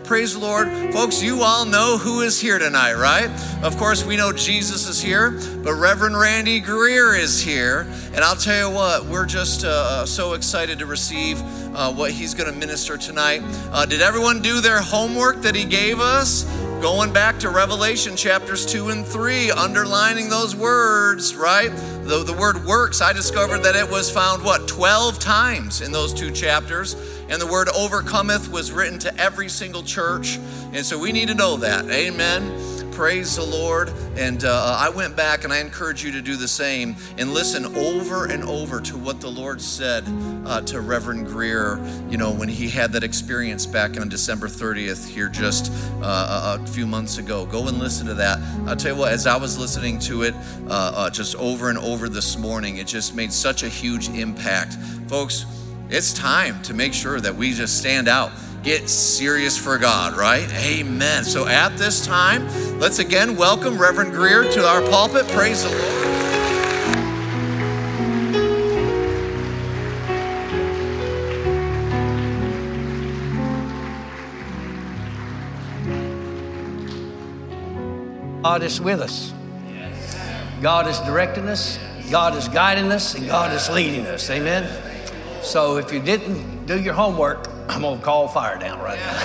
praise the Lord. Folks, you all know who is here tonight, right? Of course, we know Jesus is here, but Reverend Randy Greer is here. And I'll tell you what, we're just so excited to receive what he's going to minister tonight. Did everyone do their homework that he gave us? Going back to Revelation chapters 2 and 3, underlining those words, right? The word works, I discovered that it was found, 12 times in those 2 chapters. And the word overcometh was written to every single church. And so we need to know that. Amen. Praise the Lord. And I went back, and I encourage you to do the same and listen over and over to what the Lord said to Reverend Greer, when he had that experience back on December 30th here just a few months ago. Go and listen to that. I'll tell you what, as I was listening to it just over and over this morning, it just made such a huge impact. Folks, it's time to make sure that we just stand out. Get serious for God, right? Amen. So at this time, let's again welcome Reverend Greer to our pulpit. Praise the Lord. God is with us. God is directing us. God is guiding us, and God is leading us. Amen. So if you didn't do your homework, I'm going to call fire down right now.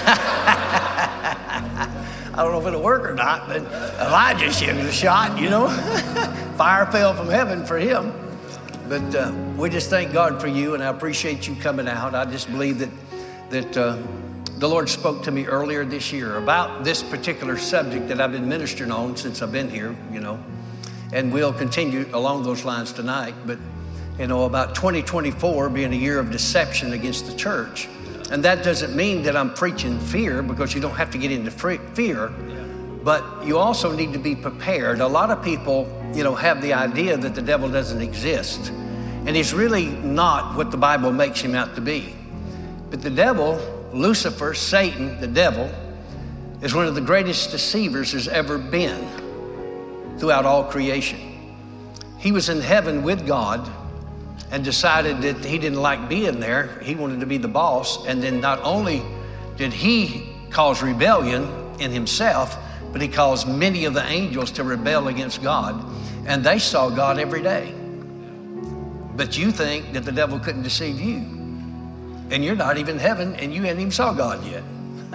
I don't know if it'll work or not, but Elijah gave it a shot, Fire fell from heaven for him. But we just thank God for you, and I appreciate you coming out. I just believe that the Lord spoke to me earlier this year about this particular subject that I've been ministering on since I've been here, and we'll continue along those lines tonight. But about 2024 being a year of deception against the church. And that doesn't mean that I'm preaching fear, because you don't have to get into fear, but you also need to be prepared. A lot of people, have the idea that the devil doesn't exist, and he's really not what the Bible makes him out to be. But the devil, Lucifer, Satan, the devil, is one of the greatest deceivers there's ever been throughout all creation. He was in heaven with God and decided that he didn't like being there. He wanted to be the boss. And then not only did he cause rebellion in himself, but he caused many of the angels to rebel against God. And they saw God every day. But you think that the devil couldn't deceive you. And you're not even in heaven, and you hadn't even saw God yet.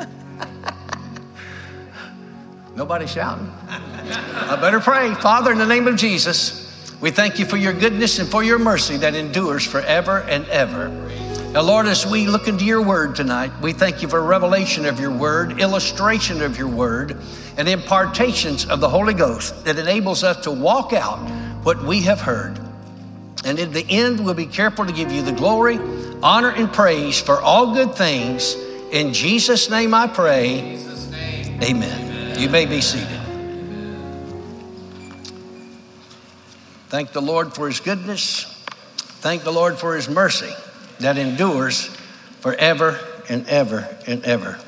Nobody shouting. I better pray. Father, in the name of Jesus, we thank you for your goodness and for your mercy that endures forever and ever. Now, Lord, as we look into your word tonight, we thank you for revelation of your word, illustration of your word, and impartations of the Holy Ghost that enables us to walk out what we have heard. And in the end, we'll be careful to give you the glory, honor, and praise for all good things. In Jesus' name I pray. Amen. You may be seated. Thank the Lord for his goodness. Thank the Lord for his mercy that endures forever and ever and ever.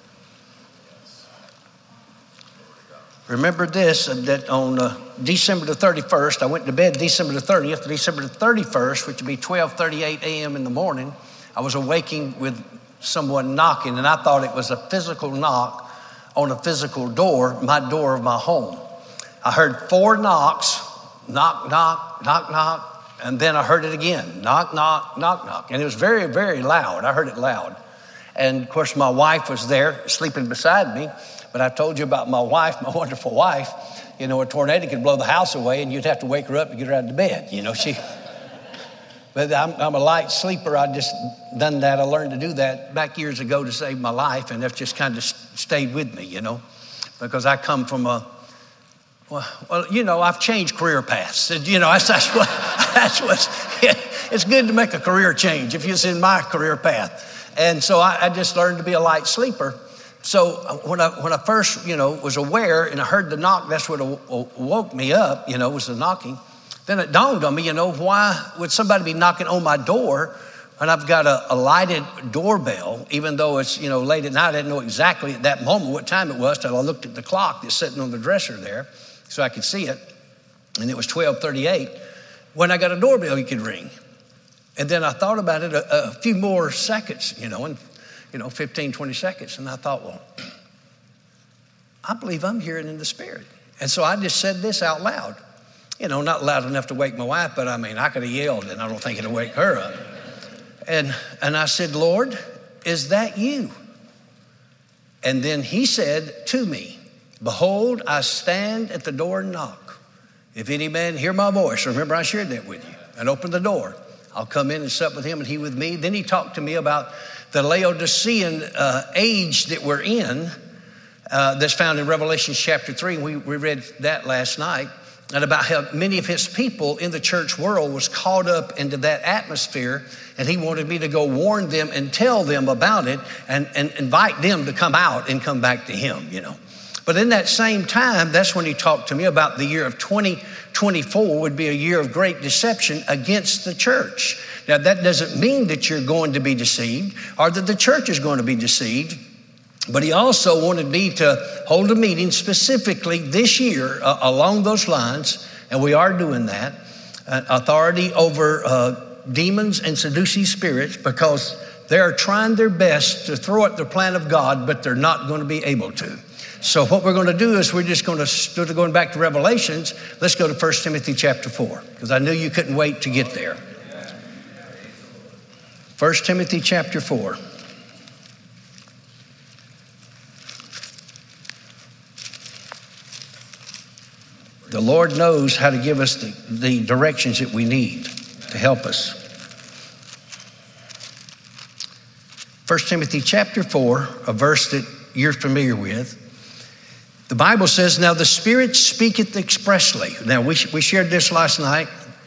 Remember this, that on December the 31st, I went to bed December the 30th, December the 31st, which would be 12:38 a.m. in the morning, I was awaking with someone knocking, and I thought it was a physical knock on a physical door, my door of my home. I heard 4 knocks. Knock, knock, knock, knock. And then I heard it again. Knock, knock, knock, knock. And it was very, very loud. I heard it loud. And of course, my wife was there sleeping beside me. But I told you about my wife, my wonderful wife. A tornado could blow the house away and you'd have to wake her up to get her out of bed. But I'm a light sleeper. I just done that. I learned to do that back years ago to save my life. And that's just kind of stayed with me, because I come from I've changed career paths. That's it's good to make a career change if you're in my career path. And so I just learned to be a light sleeper. So when I first, was aware and I heard the knock, that's what woke me up, was the knocking. Then it dawned on me, why would somebody be knocking on my door and I've got a lighted doorbell, even though it's, late at night. I didn't know exactly at that moment what time it was till I looked at the clock that's sitting on the dresser there so I could see it. And it was 12:38. When I got a doorbell, you could ring. And then I thought about it a few more seconds, 15, 20 seconds. And I thought, well, I believe I'm hearing in the Spirit. And so I just said this out loud. Not loud enough to wake my wife, but I could have yelled, and I don't think it'll wake her up. And I said, Lord, is that you? And then he said to me, behold, I stand at the door and knock. If any man hear my voice, remember I shared that with you, and open the door, I'll come in and sup with him and he with me. Then he talked to me about the Laodicean age that we're in, that's found in Revelation chapter 3. We read that last night, and about how many of his people in the church world was caught up into that atmosphere, and he wanted me to go warn them and tell them about it and invite them to come out and come back to him, But in that same time, that's when he talked to me about the year of 2024 would be a year of great deception against the church. Now, that doesn't mean that you're going to be deceived or that the church is going to be deceived. But he also wanted me to hold a meeting specifically this year along those lines, and we are doing that, authority over demons and seducing spirits, because they are trying their best to throw at the plan of God, but they're not going to be able to. So what we're going to do is we're just going to, instead of going back to Revelations, let's go to 1 Timothy chapter 4, because I knew you couldn't wait to get there. 1 Timothy chapter 4. The Lord knows how to give us the directions that we need to help us. 1 Timothy chapter 4, a verse that you're familiar with. The Bible says, now the Spirit speaketh expressly. Now we shared this last night,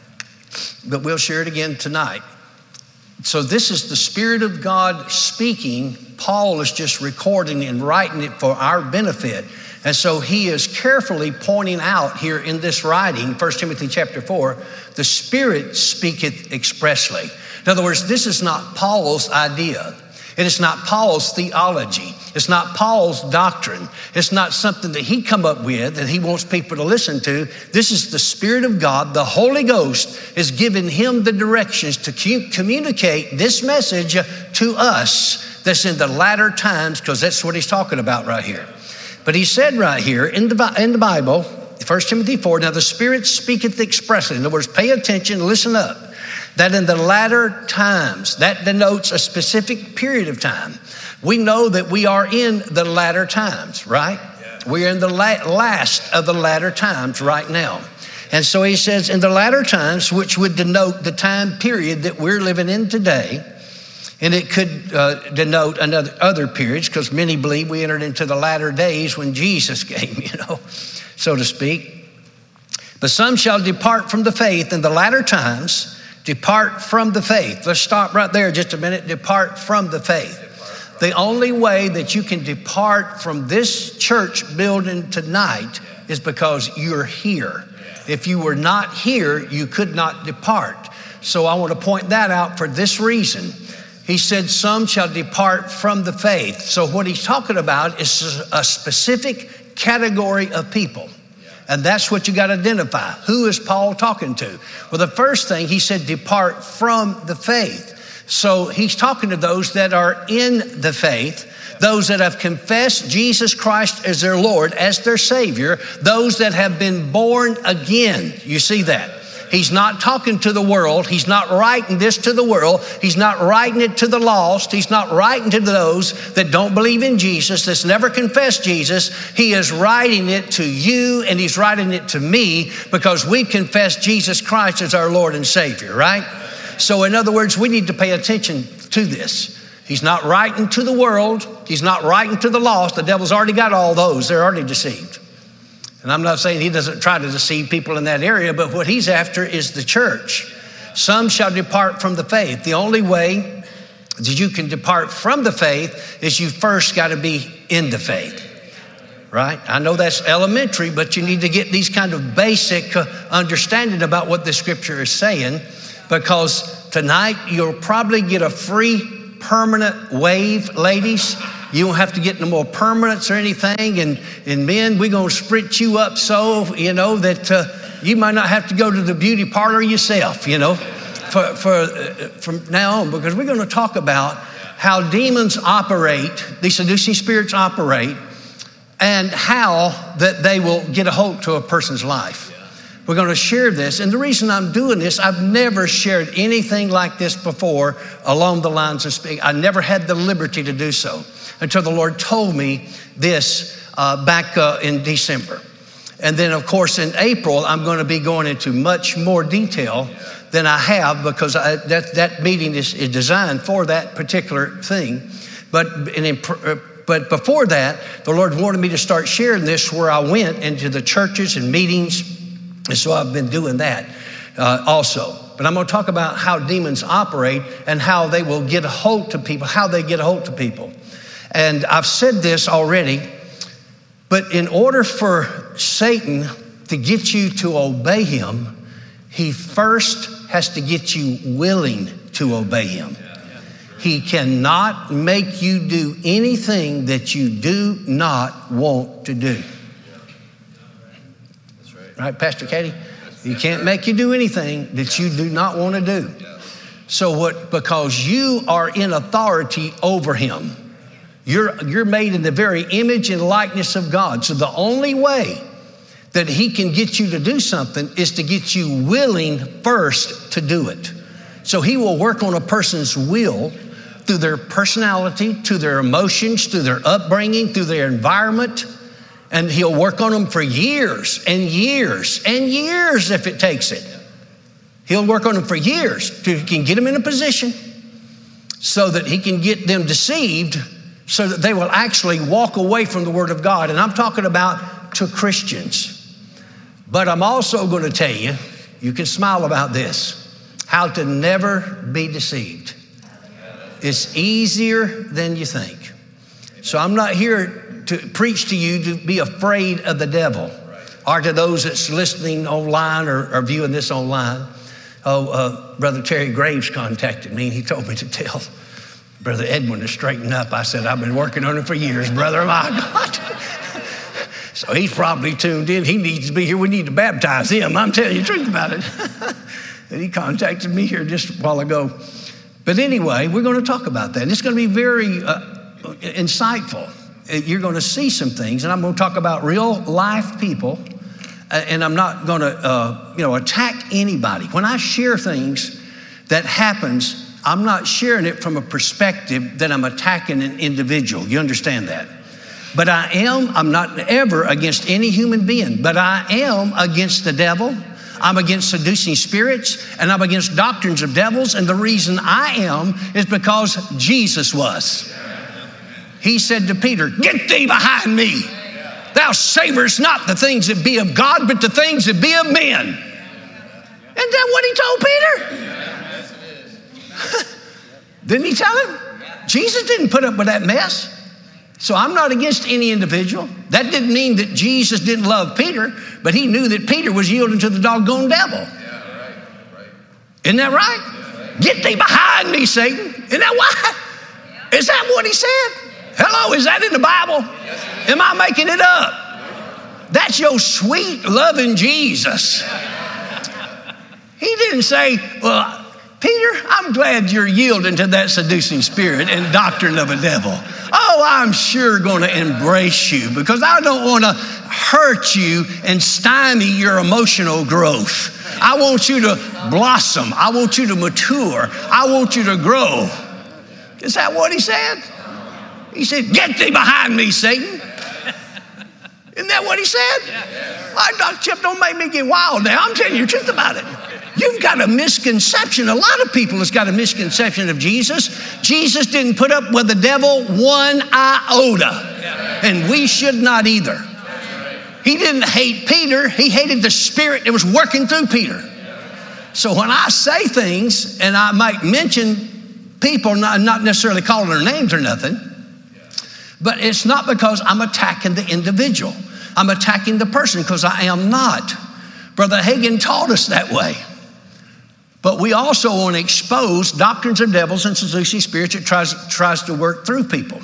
but we'll share it again tonight. So this is the Spirit of God speaking. Paul is just recording and writing it for our benefit. And so he is carefully pointing out here in this writing, 1 Timothy chapter 4, the Spirit speaketh expressly. In other words, this is not Paul's idea. It is not Paul's theology. It's not Paul's doctrine. It's not something that he come up with that he wants people to listen to. This is the Spirit of God. The Holy Ghost is giving him the directions to communicate this message to us that's in the latter times, because that's what he's talking about right here. But he said right here in the Bible, 1 Timothy 4, now the Spirit speaketh expressly. In other words, pay attention, listen up. That in the latter times, that denotes a specific period of time. We know that we are in the latter times, right? Yeah. We are in the last of the latter times right now. And so he says in the latter times, which would denote the time period that we're living in today. And it could denote other periods, because many believe we entered into the latter days when Jesus came, so to speak. But some shall depart from the faith in the latter times. Depart from the faith. Let's stop right there just a minute. Depart from the faith. The only way that you can depart from this church building tonight is because you're here. If you were not here, you could not depart. So I want to point that out for this reason. He said, some shall depart from the faith. So what he's talking about is a specific category of people. And that's what you got to identify. Who is Paul talking to? Well, the first thing he said, depart from the faith. So he's talking to those that are in the faith, those that have confessed Jesus Christ as their Lord, as their Savior, those that have been born again. You see that? He's not talking to the world. He's not writing this to the world. He's not writing it to the lost. He's not writing to those that don't believe in Jesus, that's never confessed Jesus. He is writing it to you, and he's writing it to me, because we confess Jesus Christ as our Lord and Savior, right? So in other words, we need to pay attention to this. He's not writing to the world. He's not writing to the lost. The devil's already got all those. They're already deceived. And I'm not saying he doesn't try to deceive people in that area, but what he's after is the church. Some shall depart from the faith. The only way that you can depart from the faith is you first got to be in the faith, right? I know that's elementary, but you need to get these kind of basic understanding about what the scripture is saying, because tonight you'll probably get a free permanent wave, ladies. You don't have to get no more permanents or anything. And men, we're going to spritz you up so, that you might not have to go to the beauty parlor yourself, from now on. Because we're going to talk about how demons operate, these seducing spirits operate, and how that they will get a hold to a person's life. We're going to share this. And the reason I'm doing this, I've never shared anything like this before along the lines of speaking. I never had the liberty to do so until the Lord told me this back in December. And then, of course, in April, I'm going to be going into much more detail than I have, because that meeting is designed for that particular thing. But before that, the Lord wanted me to start sharing this where I went into the churches and meetings. And so I've been doing that also. But I'm going to talk about how demons operate and how they will get a hold to people, how they get a hold to people. And I've said this already, but in order for Satan to get you to obey him, he first has to get you willing to obey him. He cannot make you do anything that you do not want to do. Right, Pastor Katie? He can't make you do anything that you do not want to do. So because you are in authority over him. You're made in the very image and likeness of God. So the only way that he can get you to do something is to get you willing first to do it. So he will work on a person's will through their personality, to their emotions, through their upbringing, through their environment. And he'll work on them for years and years and years if it takes it. He'll work on them for years till he can get them in a position so that he can get them deceived so that they will actually walk away from the Word of God. And I'm talking about to Christians. But I'm also going to tell you, you can smile about this, how to never be deceived. It's easier than you think. So I'm not here to preach to you to be afraid of the devil, or to those that's listening online or viewing this online. Brother Terry Graves contacted me, and he told me to tell Brother Edwin to straighten up. I said, I've been working on it for years, brother. My God. So he's probably tuned in. He needs to be here. We need to baptize him. I'm telling you the truth about it. And he contacted me here just a while ago. But anyway, we're going to talk about that. And it's going to be very insightful. You're going to see some things, and I'm going to talk about real life people, and I'm not going to, attack anybody. When I share things that happens, I'm not sharing it from a perspective that I'm attacking an individual. You understand that? But I'm not ever against any human being, but I am against the devil. I'm against seducing spirits, and I'm against doctrines of devils, and the reason I am is because Jesus was. He said to Peter, get thee behind me. Thou savorest not the things that be of God, but the things that be of men. Isn't that what he told Peter? Didn't he tell him? Jesus didn't put up with that mess. So I'm not against any individual. That didn't mean that Jesus didn't love Peter, but he knew that Peter was yielding to the doggone devil. Isn't that right? Get thee behind me, Satan. Isn't that why? Is that what he said? Hello, is that in the Bible? Am I making it up? That's your sweet, loving Jesus. He didn't say, well, Peter, I'm glad you're yielding to that seducing spirit and doctrine of a devil. Oh, I'm sure going to embrace you because I don't want to hurt you and stymie your emotional growth. I want you to blossom. I want you to mature. I want you to grow. Is that what he said? He said, get thee behind me, Satan. Isn't that what he said? Dr. Chip, don't make me get wild now. I'm telling you the truth about it. You've got a misconception. A lot of people has got a misconception of Jesus. Jesus didn't put up with the devil one iota. And we should not either. He didn't hate Peter. He hated the spirit that was working through Peter. So when I say things, and I might mention people, not necessarily calling their names or nothing, but it's not because I'm attacking the individual. I'm attacking the person because I am not. Brother Hagin taught us that way. But we also want to expose doctrines of devils and seducing spirits that tries to work through people.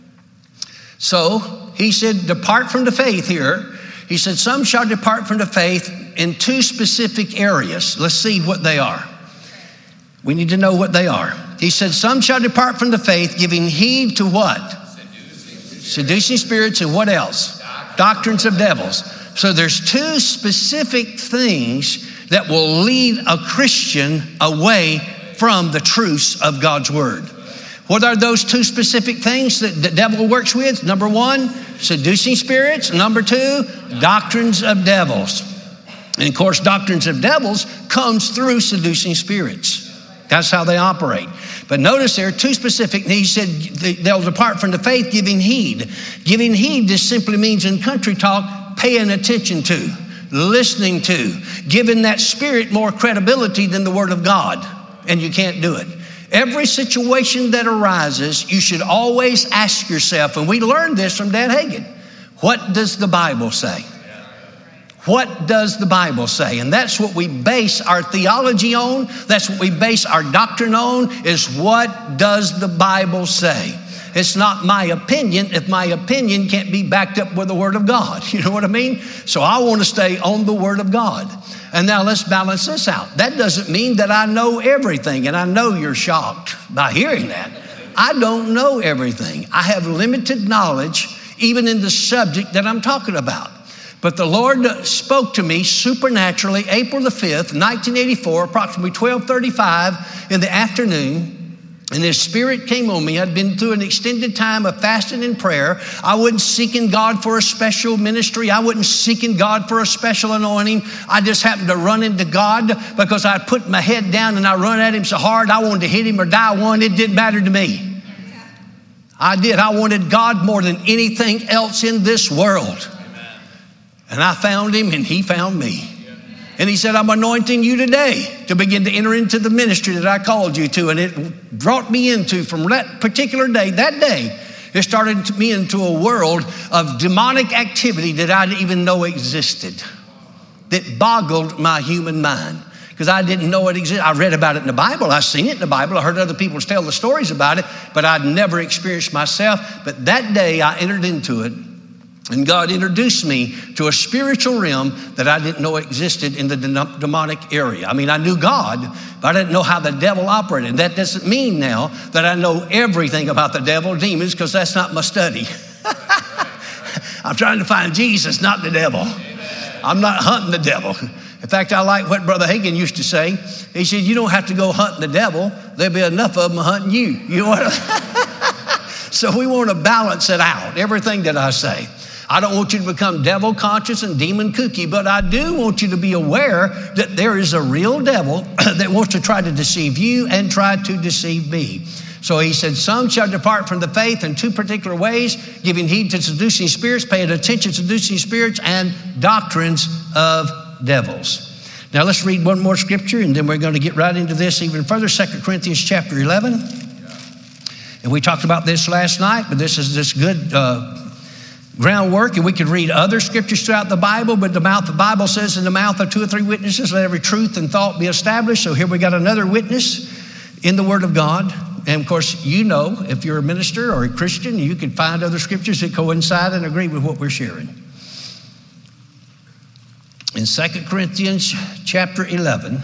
So he said, depart from the faith here. He said, some shall depart from the faith in two specific areas. Let's see what they are. We need to know what they are. He said, some shall depart from the faith, giving heed to what? Seducing spirits, and what else? Doctrines of devils. So there's two specific things that will lead a Christian away from the truths of God's word. What are those two specific things that the devil works with? Number one, seducing spirits. Number two, doctrines of devils. And of course, doctrines of devils comes through seducing spirits. That's how they operate. But notice there are two specific, he said they'll depart from the faith giving heed. Giving heed just simply means in country talk, paying attention to, listening to, giving that spirit more credibility than the word of God. And you can't do it. Every situation that arises, you should always ask yourself, and we learned this from Dad Hagin, what does the Bible say? What does the Bible say? And that's what we base our theology on. That's what we base our doctrine on, is what does the Bible say? It's not my opinion if my opinion can't be backed up with the Word of God. You know what I mean? So I want to stay on the Word of God. And now let's balance this out. That doesn't mean that I know everything, and I know you're shocked by hearing that. I don't know everything. I have limited knowledge, even in the subject that I'm talking about. But the Lord spoke to me supernaturally April the 5th, 1984, approximately 12:35 in the afternoon. And His Spirit came on me. I'd been through an extended time of fasting and prayer. I wasn't seeking God for a special ministry. I wasn't seeking God for a special anointing. I just happened to run into God because I put my head down and I run at Him so hard I wanted to hit Him or die one. It didn't matter to me. I did. I wanted God more than anything else in this world. And I found Him and He found me. And He said, I'm anointing you today to begin to enter into the ministry that I called you to. And it brought me into, from that particular day, that day, it started me into a world of demonic activity that I didn't even know existed, that boggled my human mind because I didn't know it existed. I read about it in the Bible. I seen it in the Bible. I heard other people tell the stories about it, but I'd never experienced myself. But that day I entered into it. And God introduced me to a spiritual realm that I didn't know existed in the demonic area. I mean, I knew God, but I didn't know how the devil operated. And that doesn't mean now that I know everything about the devil, demons, because that's not my study. I'm trying to find Jesus, not the devil. I'm not hunting the devil. In fact, I like what Brother Hagin used to say. He said, you don't have to go hunting the devil. There'll be enough of them hunting you. You know what? So we want to balance it out, everything that I say. I don't want you to become devil conscious and demon kooky, but I do want you to be aware that there is a real devil that wants to try to deceive you and try to deceive me. So he said, some shall depart from the faith in two particular ways, giving heed to seducing spirits, paying attention to seducing spirits, and doctrines of devils. Now let's read one more scripture, and then we're going to get right into this even further. 2 Corinthians chapter 11. And we talked about this last night, but this is this good groundwork, and we could read other scriptures throughout the Bible, but the Bible says in the mouth of two or three witnesses, let every truth and thought be established. So here we got another witness in the Word of God. And of course, you know, if you're a minister or a Christian, you can find other scriptures that coincide and agree with what we're sharing. In 2 Corinthians chapter 11,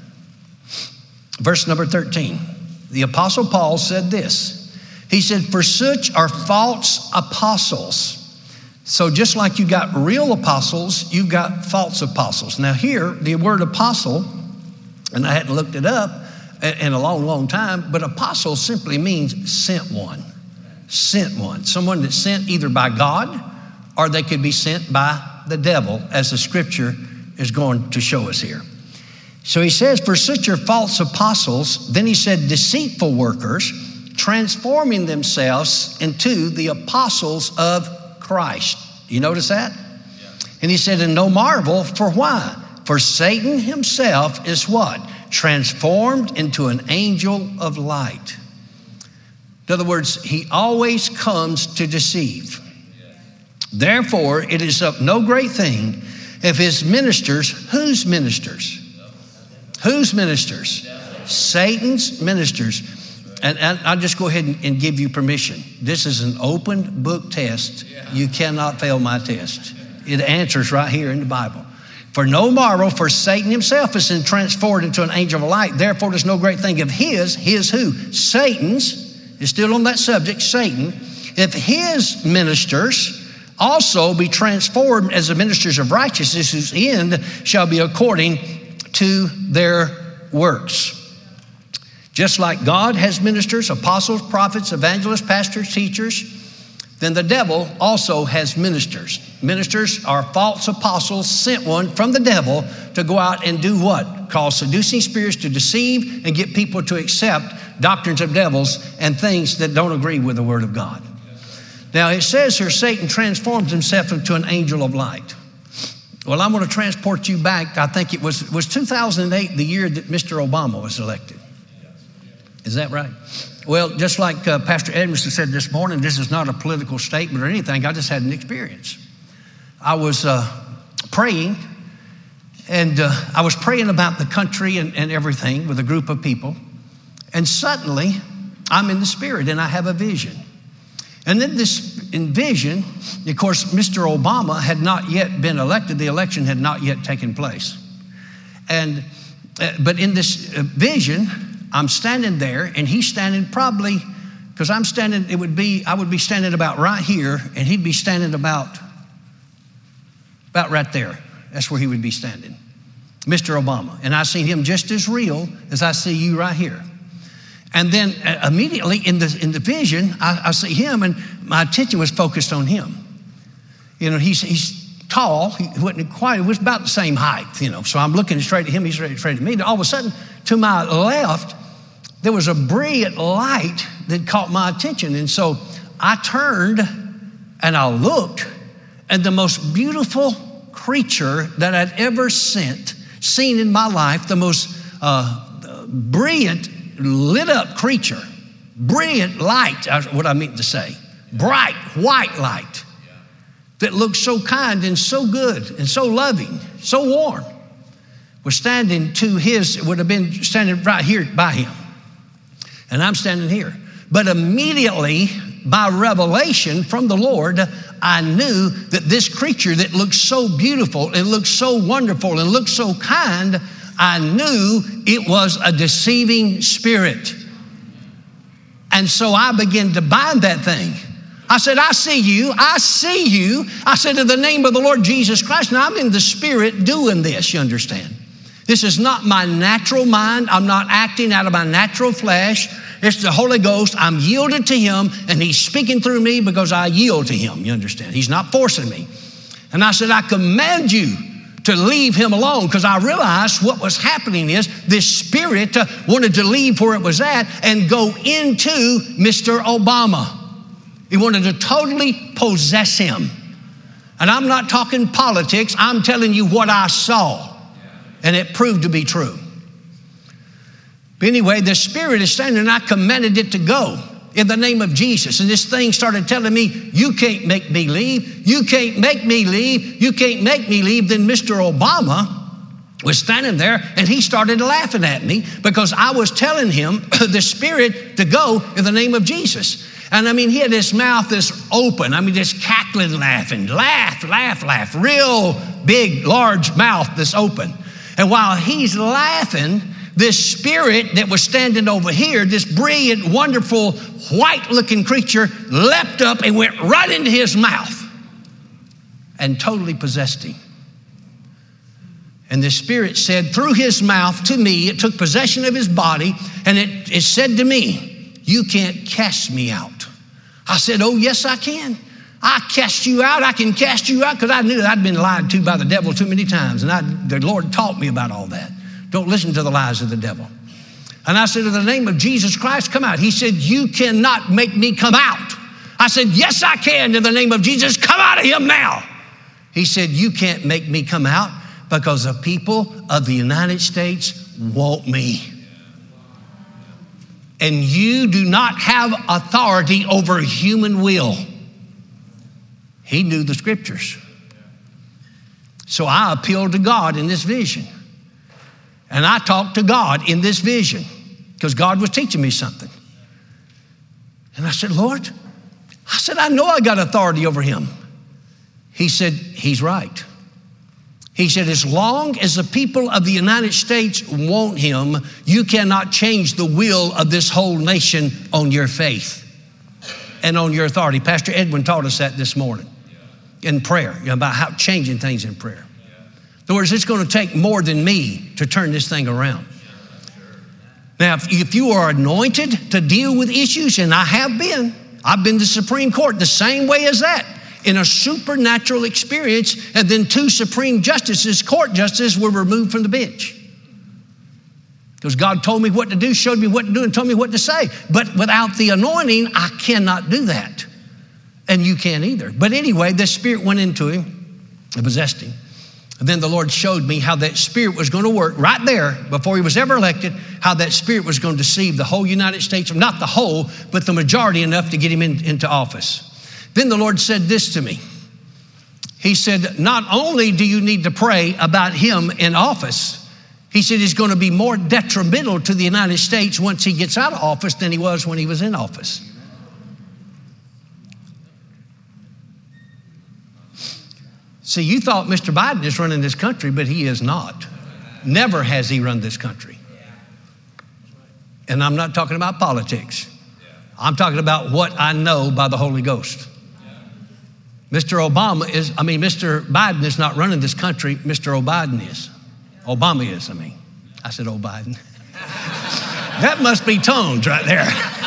verse number 13, the Apostle Paul said this. He said, for such are false apostles. So just like you got real apostles, you've got false apostles. Now here, the word apostle, and I hadn't looked it up in a long, long time, but apostle simply means sent one. Sent one. Someone that's sent either by God or they could be sent by the devil, as the scripture is going to show us here. So he says, for such are false apostles. Then he said, deceitful workers, transforming themselves into the apostles of Christ. You notice that? Yeah. And he said, and no marvel, for why? For Satan himself is what? Transformed into an angel of light. In other words, he always comes to deceive. Yeah. Therefore, it is of no great thing if his ministers, whose ministers? Whose ministers? Satan's ministers. And I'll just go ahead and give you permission. This is an open book test. You cannot fail my test. It answers right here in the Bible. For no marvel, for Satan himself is transformed into an angel of light. Therefore, there's no great thing of his who? Satan's, is still on that subject, Satan. If his ministers also be transformed as the ministers of righteousness, whose end shall be according to their works. Just like God has ministers, apostles, prophets, evangelists, pastors, teachers, then the devil also has ministers. Ministers are false apostles sent one from the devil to go out and do what? Cause seducing spirits to deceive and get people to accept doctrines of devils and things that don't agree with the word of God. Now it says here, Satan transforms himself into an angel of light. Well, I'm going to transport you back. I think it was 2008, the year that Mr. Obama was elected. Is that right? Well, just like Pastor Edmondson said this morning, this is not a political statement or anything. I just had an experience. I was praying, and I was praying about the country and everything with a group of people. And suddenly, I'm in the Spirit, and I have a vision. And in this vision, of course, Mr. Obama had not yet been elected. The election had not yet taken place. But in this vision, I'm standing there, and he's standing probably, because I'm standing, I would be standing about right here, and he'd be standing about right there. That's where he would be standing, Mr. Obama. And I see him just as real as I see you right here. And then immediately in the vision, I see him, and my attention was focused on him. You know, he's tall. He wasn't quite, it was about the same height, you know. So I'm looking straight at him, he's straight at me. And all of a sudden, to my left, there was a brilliant light that caught my attention. And so I turned and I looked, and the most beautiful creature that I'd ever seen in my life, the most brilliant, lit up creature, brilliant light, what I mean to say, bright white light that looked so kind and so good and so loving, so warm, was standing would have been standing right here by him. And I'm standing here. But immediately, by revelation from the Lord, I knew that this creature that looked so beautiful and looked so wonderful and looked so kind, I knew it was a deceiving spirit. And so I began to bind that thing. I said, I see you. I said, in the name of the Lord Jesus Christ. Now I'm in the Spirit doing this, you understand. This is not my natural mind. I'm not acting out of my natural flesh. It's the Holy Ghost. I'm yielded to him, and he's speaking through me because I yield to him, you understand. He's not forcing me. And I said, I command you to leave him alone, because I realized what was happening is this spirit wanted to leave where it was at and go into Mr. Obama. He wanted to totally possess him. And I'm not talking politics. I'm telling you what I saw. And it proved to be true. But anyway, the spirit is standing, and I commanded it to go in the name of Jesus. And this thing started telling me, you can't make me leave. You can't make me leave. You can't make me leave. Then Mr. Obama was standing there, and he started laughing at me because I was telling him, the spirit, to go in the name of Jesus. And I mean, he had his mouth this open. I mean, just cackling, laughing. Laugh. Real big, large mouth that's open. And while he's laughing, this spirit that was standing over here, this brilliant, wonderful, white-looking creature, leapt up and went right into his mouth and totally possessed him. And the spirit said through his mouth to me, it took possession of his body, and it said to me, you can't cast me out. I said, oh, yes, I can. I cast you out. I can cast you out, because I knew that I'd been lied to by the devil too many times, and the Lord taught me about all that. Don't listen to the lies of the devil. And I said, in the name of Jesus Christ, come out. He said, you cannot make me come out. I said, yes, I can. In the name of Jesus, come out of him now. He said, you can't make me come out because the people of the United States want me. And you do not have authority over human will. He knew the scriptures. So I appealed to God in this vision. And I talked to God in this vision because God was teaching me something. And I said, Lord, I know I got authority over him. He said, he's right. He said, as long as the people of the United States want him, you cannot change the will of this whole nation on your faith and on your authority. Pastor Edwin taught us that this morning. in prayer, about how changing things in prayer. In other words, it's going to take more than me to turn this thing around. Now, if you are anointed to deal with issues, and I have been, I've been to Supreme Court the same way as that, in a supernatural experience, and then 2 Supreme Justices, court justices, were removed from the bench. Because God told me what to do, showed me what to do, and told me what to say. But without the anointing, I cannot do that. And you can't either. But anyway, the Spirit went into him and possessed him. And then the Lord showed me how that Spirit was going to work right there before he was ever elected, how that Spirit was going to deceive the whole United States, not the whole, but the majority enough to get him into office. Then the Lord said this to me. He said, not only do you need to pray about him in office, he said he's going to be more detrimental to the United States once he gets out of office than he was when he was in office. See, you thought Mr. Biden is running this country, but he is not. Never has he run this country. And I'm not talking about politics. I'm talking about what I know by the Holy Ghost. Mr. Biden is not running this country. Mr. O'Biden is. Obama is, I said O'Biden. That must be tongues right there.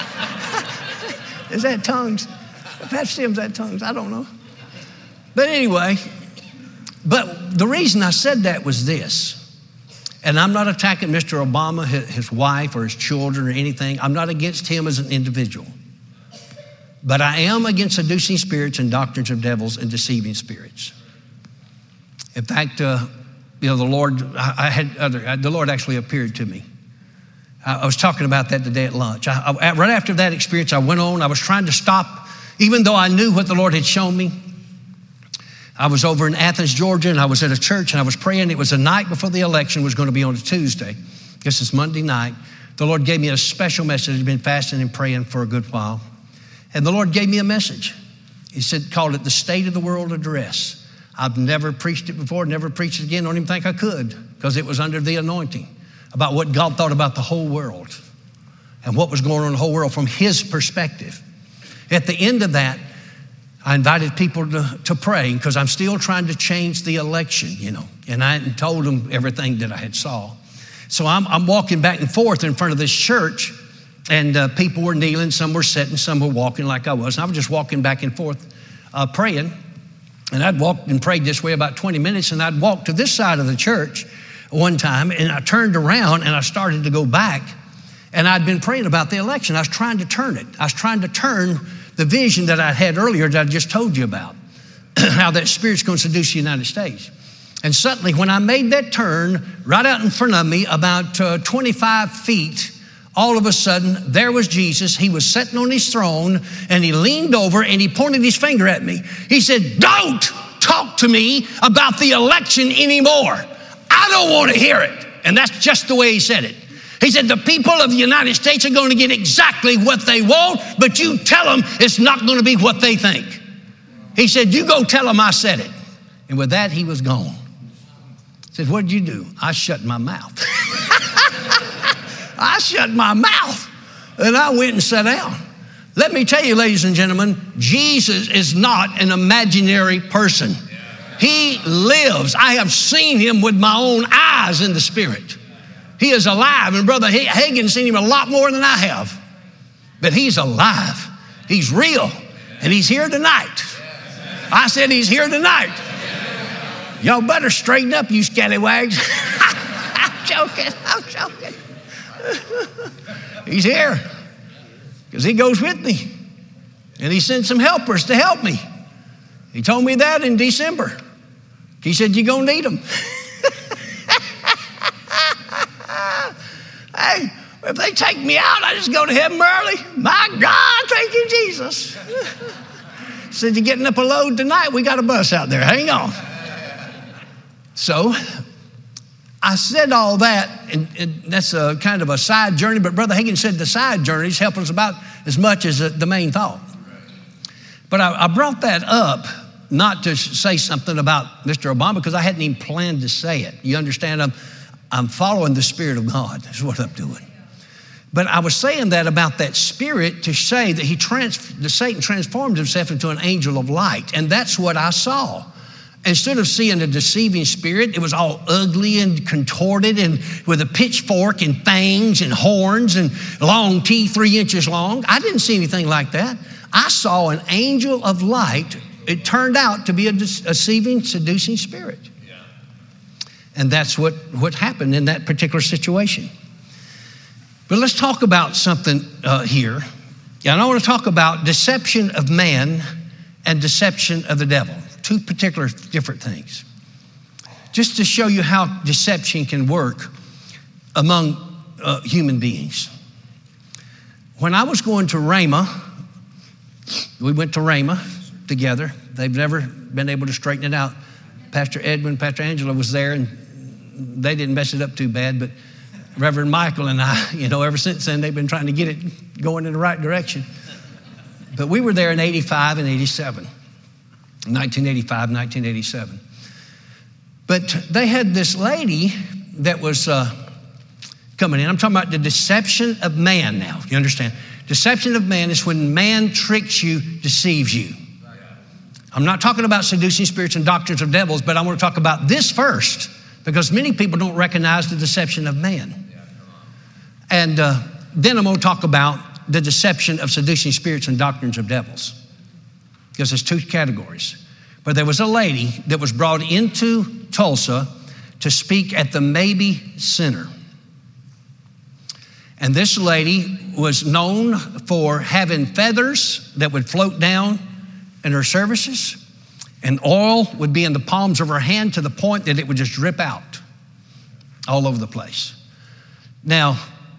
Is that tongues? Pastor Tim's that tongues? I don't know. But anyway, but the reason I said that was this. And I'm not attacking Mr. Obama, his wife, or his children, or anything. I'm not against him as an individual. But I am against seducing spirits and doctrines of devils and deceiving spirits. In fact, the Lord actually appeared to me. I was talking about that today at lunch. Right after that experience, I went on. I was trying to stop, even though I knew what the Lord had shown me. I was over in Athens, Georgia, and I was at a church, and I was praying. It was the night before the election was going to be on a Tuesday. This is Monday night. The Lord gave me a special message. I'd been fasting and praying for a good while. And the Lord gave me a message. He said, called it the State of the World Address. I've never preached it before, never preached it again. Don't even think I could, because it was under the anointing, about what God thought about the whole world and what was going on in the whole world from his perspective. At the end of that, I invited people to pray, because I'm still trying to change the election, and I hadn't told them everything that I had saw. So I'm walking back and forth in front of this church, and people were kneeling, some were sitting, some were walking like I was. And I was just walking back and forth praying. And I'd walked and prayed this way about 20 minutes, and I'd walked to this side of the church one time, and I turned around and I started to go back, and I'd been praying about the election. I was trying to turn it. I was trying to turn the vision that I had earlier that I just told you about, how that Spirit's going to seduce the United States. And suddenly, when I made that turn, right out in front of me, about 25 feet, all of a sudden, there was Jesus. He was sitting on his throne, and he leaned over and he pointed his finger at me. He said, don't talk to me about the election anymore. I don't want to hear it. And that's just the way he said it. He said, the people of the United States are going to get exactly what they want, but you tell them it's not going to be what they think. He said, you go tell them I said it. And with that, he was gone. He said, what did you do? I shut my mouth. I shut my mouth, and I went and sat down. Let me tell you, ladies and gentlemen, Jesus is not an imaginary person. He lives. I have seen him with my own eyes in the Spirit. He is alive, and Brother Hagin's seen him a lot more than I have. But he's alive. He's real, and he's here tonight. I said he's here tonight. Y'all better straighten up, you scallywags. I'm joking. He's here because he goes with me, and he sent some helpers to help me. He told me that in December. He said, you're going to need them. Hey, if they take me out, I just go to heaven early. My God, thank you, Jesus. Said, you're getting up a load tonight. We got a bus out there. Hang on. So I said all that, and that's a kind of a side journey, but Brother Hagin said the side journeys help us about as much as the main thought. But I brought that up not to say something about Mr. Obama, because I hadn't even planned to say it. You understand? I'm following the Spirit of God. That's what I'm doing. But I was saying that about that spirit to say that Satan transformed himself into an angel of light. And that's what I saw. Instead of seeing a deceiving spirit, it was all ugly and contorted and with a pitchfork and fangs and horns and long teeth 3 inches long. I didn't see anything like that. I saw an angel of light. It turned out to be a deceiving, seducing spirit. Yeah. And that's what happened in that particular situation. But let's talk about something here. And I want to talk about deception of man and deception of the devil. Two particular different things. Just to show you how deception can work among human beings. When I was going to Rhema, we went to Rhema together. They've never been able to straighten it out. Pastor Edwin, Pastor Angela was there, and they didn't mess it up too bad, but Reverend Michael and I, ever since then, they've been trying to get it going in the right direction. But we were there in 85 and 87. 1985, 1987. But they had this lady that was coming in. I'm talking about the deception of man now. You understand? Deception of man is when man tricks you, deceives you. I'm not talking about seducing spirits and doctrines of devils, but I want to talk about this first because many people don't recognize the deception of man. And then I'm going to talk about the deception of seducing spirits and doctrines of devils. Because there's two categories. But there was a lady that was brought into Tulsa to speak at the Maybe Center. And this lady was known for having feathers that would float down in her services, and oil would be in the palms of her hand to the point that it would just drip out all over the place. Now,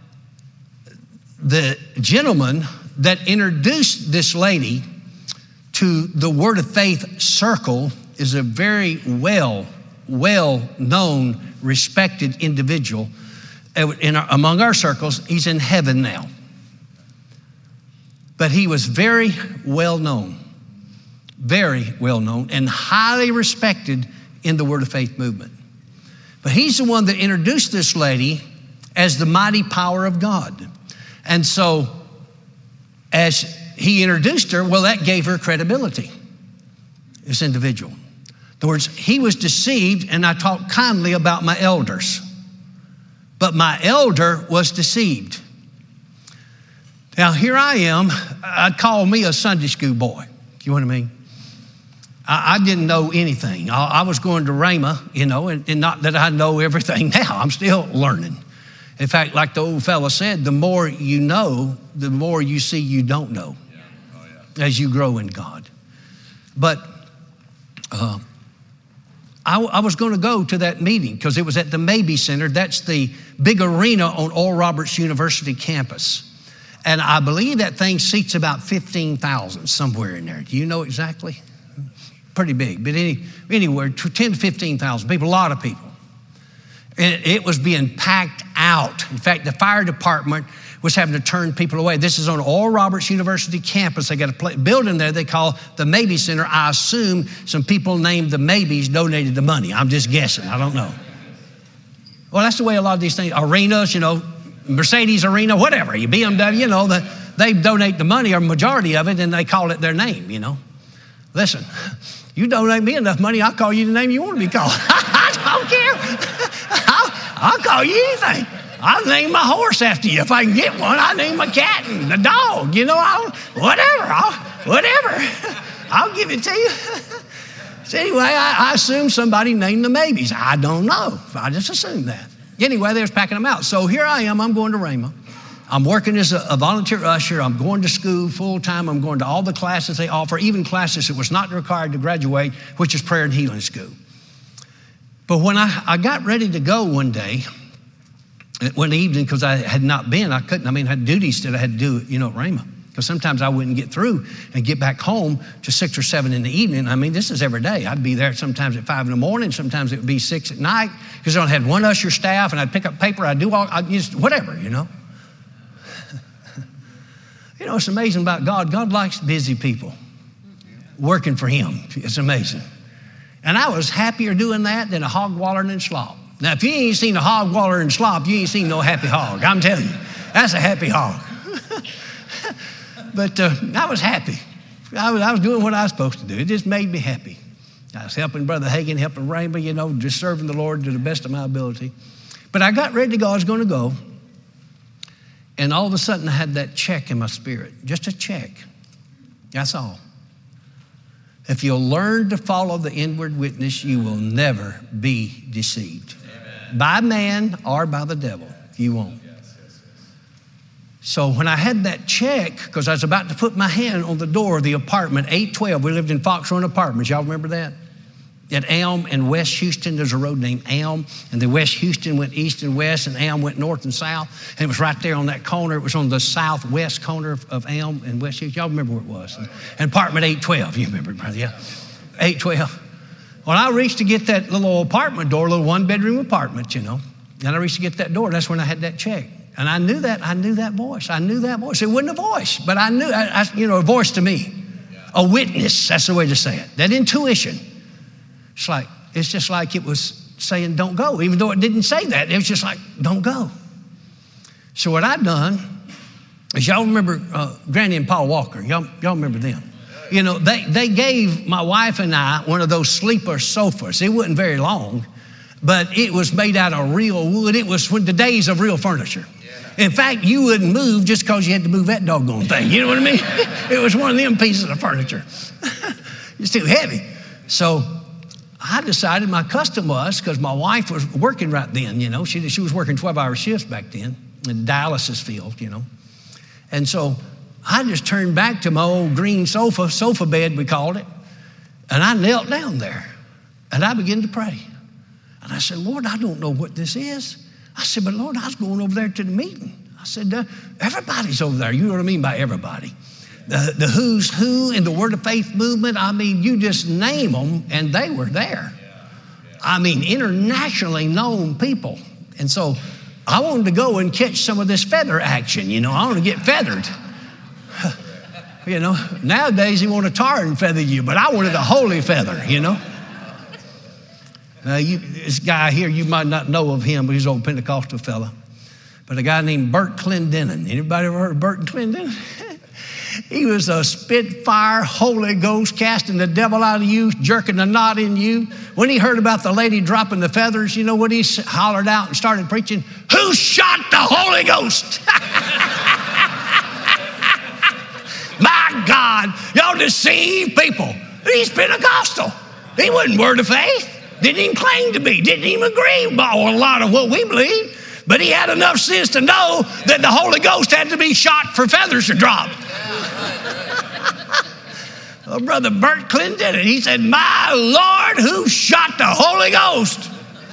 the gentleman that introduced this lady to the Word of Faith circle is a very well-known, respected individual among our circles. He's in heaven now. But he was very well-known, and highly respected in the Word of Faith movement. But he's the one that introduced this lady as the mighty power of God. And so, as he introduced her, well, that gave her credibility, this individual. In other words, he was deceived, and I talked kindly about my elders. But my elder was deceived. Now, here I am. I'd call me a Sunday school boy. You know what I mean? I didn't know anything. I was going to Rhema, and not that I know everything now. I'm still learning. In fact, like the old fella said, the more you know, the more you see you don't know as you grow in God. But I was going to go to that meeting because it was at the Maybe Center. That's the big arena on Oral Roberts University campus. And I believe that thing seats about 15,000 somewhere in there. Do you know exactly? Pretty big, but anywhere, 10 to 15,000 people, a lot of people. And it was being packed out. In fact, the fire department was having to turn people away. This is on Oral Roberts University campus. They got a building there they call the Maybe Center. I assume some people named the Maybes donated the money. I'm just guessing. I don't know. Well, that's the way a lot of these things, arenas, Mercedes Arena, whatever, BMW, they donate the money or majority of it and they call it their name, Listen, you donate me enough money, I'll call you the name you want to be called. I don't care. I'll call you anything. I'll name my horse after you. If I can get one, I'll name my cat and the dog. Whatever. I'll give it to you. So anyway, I assume somebody named the Maybes. I don't know. I just assumed that. Anyway, they was packing them out. So here I am. I'm going to Rhema. I'm working as a volunteer usher. I'm going to school full time. I'm going to all the classes they offer, even classes that was not required to graduate, which is prayer and healing school. But when I got ready to go one evening, because I had not been, I had duties that I had to do, at Rhema. Because sometimes I wouldn't get through and get back home to 6 or 7 in the evening. This is every day. I'd be there sometimes at 5 in the morning. Sometimes it would be 6 at night. Because I had one usher staff, and I'd pick up paper. I'd do whatever. It's amazing about God. God likes busy people working for him. It's amazing. And I was happier doing that than a hog wallering and slop. Now, if you ain't seen a hog wallering and slop, you ain't seen no happy hog. I'm telling you. That's a happy hog. But I was happy. I was doing what I was supposed to do. It just made me happy. I was helping Brother Hagin, helping Rainbow, just serving the Lord to the best of my ability. But I got ready to go. I was going to go. And all of a sudden, I had that check in my spirit. Just a check. That's all. If you'll learn to follow the inward witness, you will never be deceived. Amen. By man or by the devil. You won't. So when I had that check, because I was about to put my hand on the door of the apartment, 812, we lived in Fox Run Apartments. Y'all remember that? At Elm and West Houston, there's a road named Elm, and the West Houston went east and west, and Elm went north and south, and it was right there on that corner. It was on the southwest corner of Elm and West Houston. Y'all remember where it was? And apartment 812, you remember, brother, yeah? 812. When I reached to get that little apartment door, little one-bedroom apartment, and I reached to get that door, that's when I had that check. And I knew that voice. It wasn't a voice, but I knew, a voice to me. A witness, that's the way to say it. That intuition. It's just like it was saying, don't go, even though it didn't say that. It was just like, don't go. So what I've done is, y'all remember Granny and Paul Walker. Y'all remember them. They gave my wife and I one of those sleeper sofas. It wasn't very long, but it was made out of real wood. It was the days of real furniture. In fact, you wouldn't move just because you had to move that doggone thing. You know what I mean? It was one of them pieces of furniture. It's too heavy. So I decided my custom was, because my wife was working right then, she was working 12-hour shifts back then in the dialysis field, And so I just turned back to my old green sofa bed, we called it, and I knelt down there, and I began to pray. And I said, Lord, I don't know what this is. I said, but Lord, I was going over there to the meeting. I said, everybody's over there. You know what I mean by everybody. The who's who in the Word of Faith movement, you just name them, and they were there. Internationally known people. And so I wanted to go and catch some of this feather action, I want to get feathered. Nowadays you want to tar and feather you, but I wanted a holy feather, This guy here, you might not know of him, but he's an old Pentecostal fella. But a guy named Bert Clendenin. Anybody ever heard of Bert Clendenin? He was a spitfire, Holy Ghost, casting the devil out of you, jerking the knot in you. When he heard about the lady dropping the feathers, you know what he hollered out and started preaching? Who shot the Holy Ghost? My God, y'all deceive people. He's Pentecostal. He wasn't Word of Faith. Didn't even claim to be. Didn't even agree with a lot of what we believe. But he had enough sense to know that the Holy Ghost had to be shot for feathers to drop. Well, Brother Bert Clinton did it. He said, my Lord, who shot the Holy Ghost?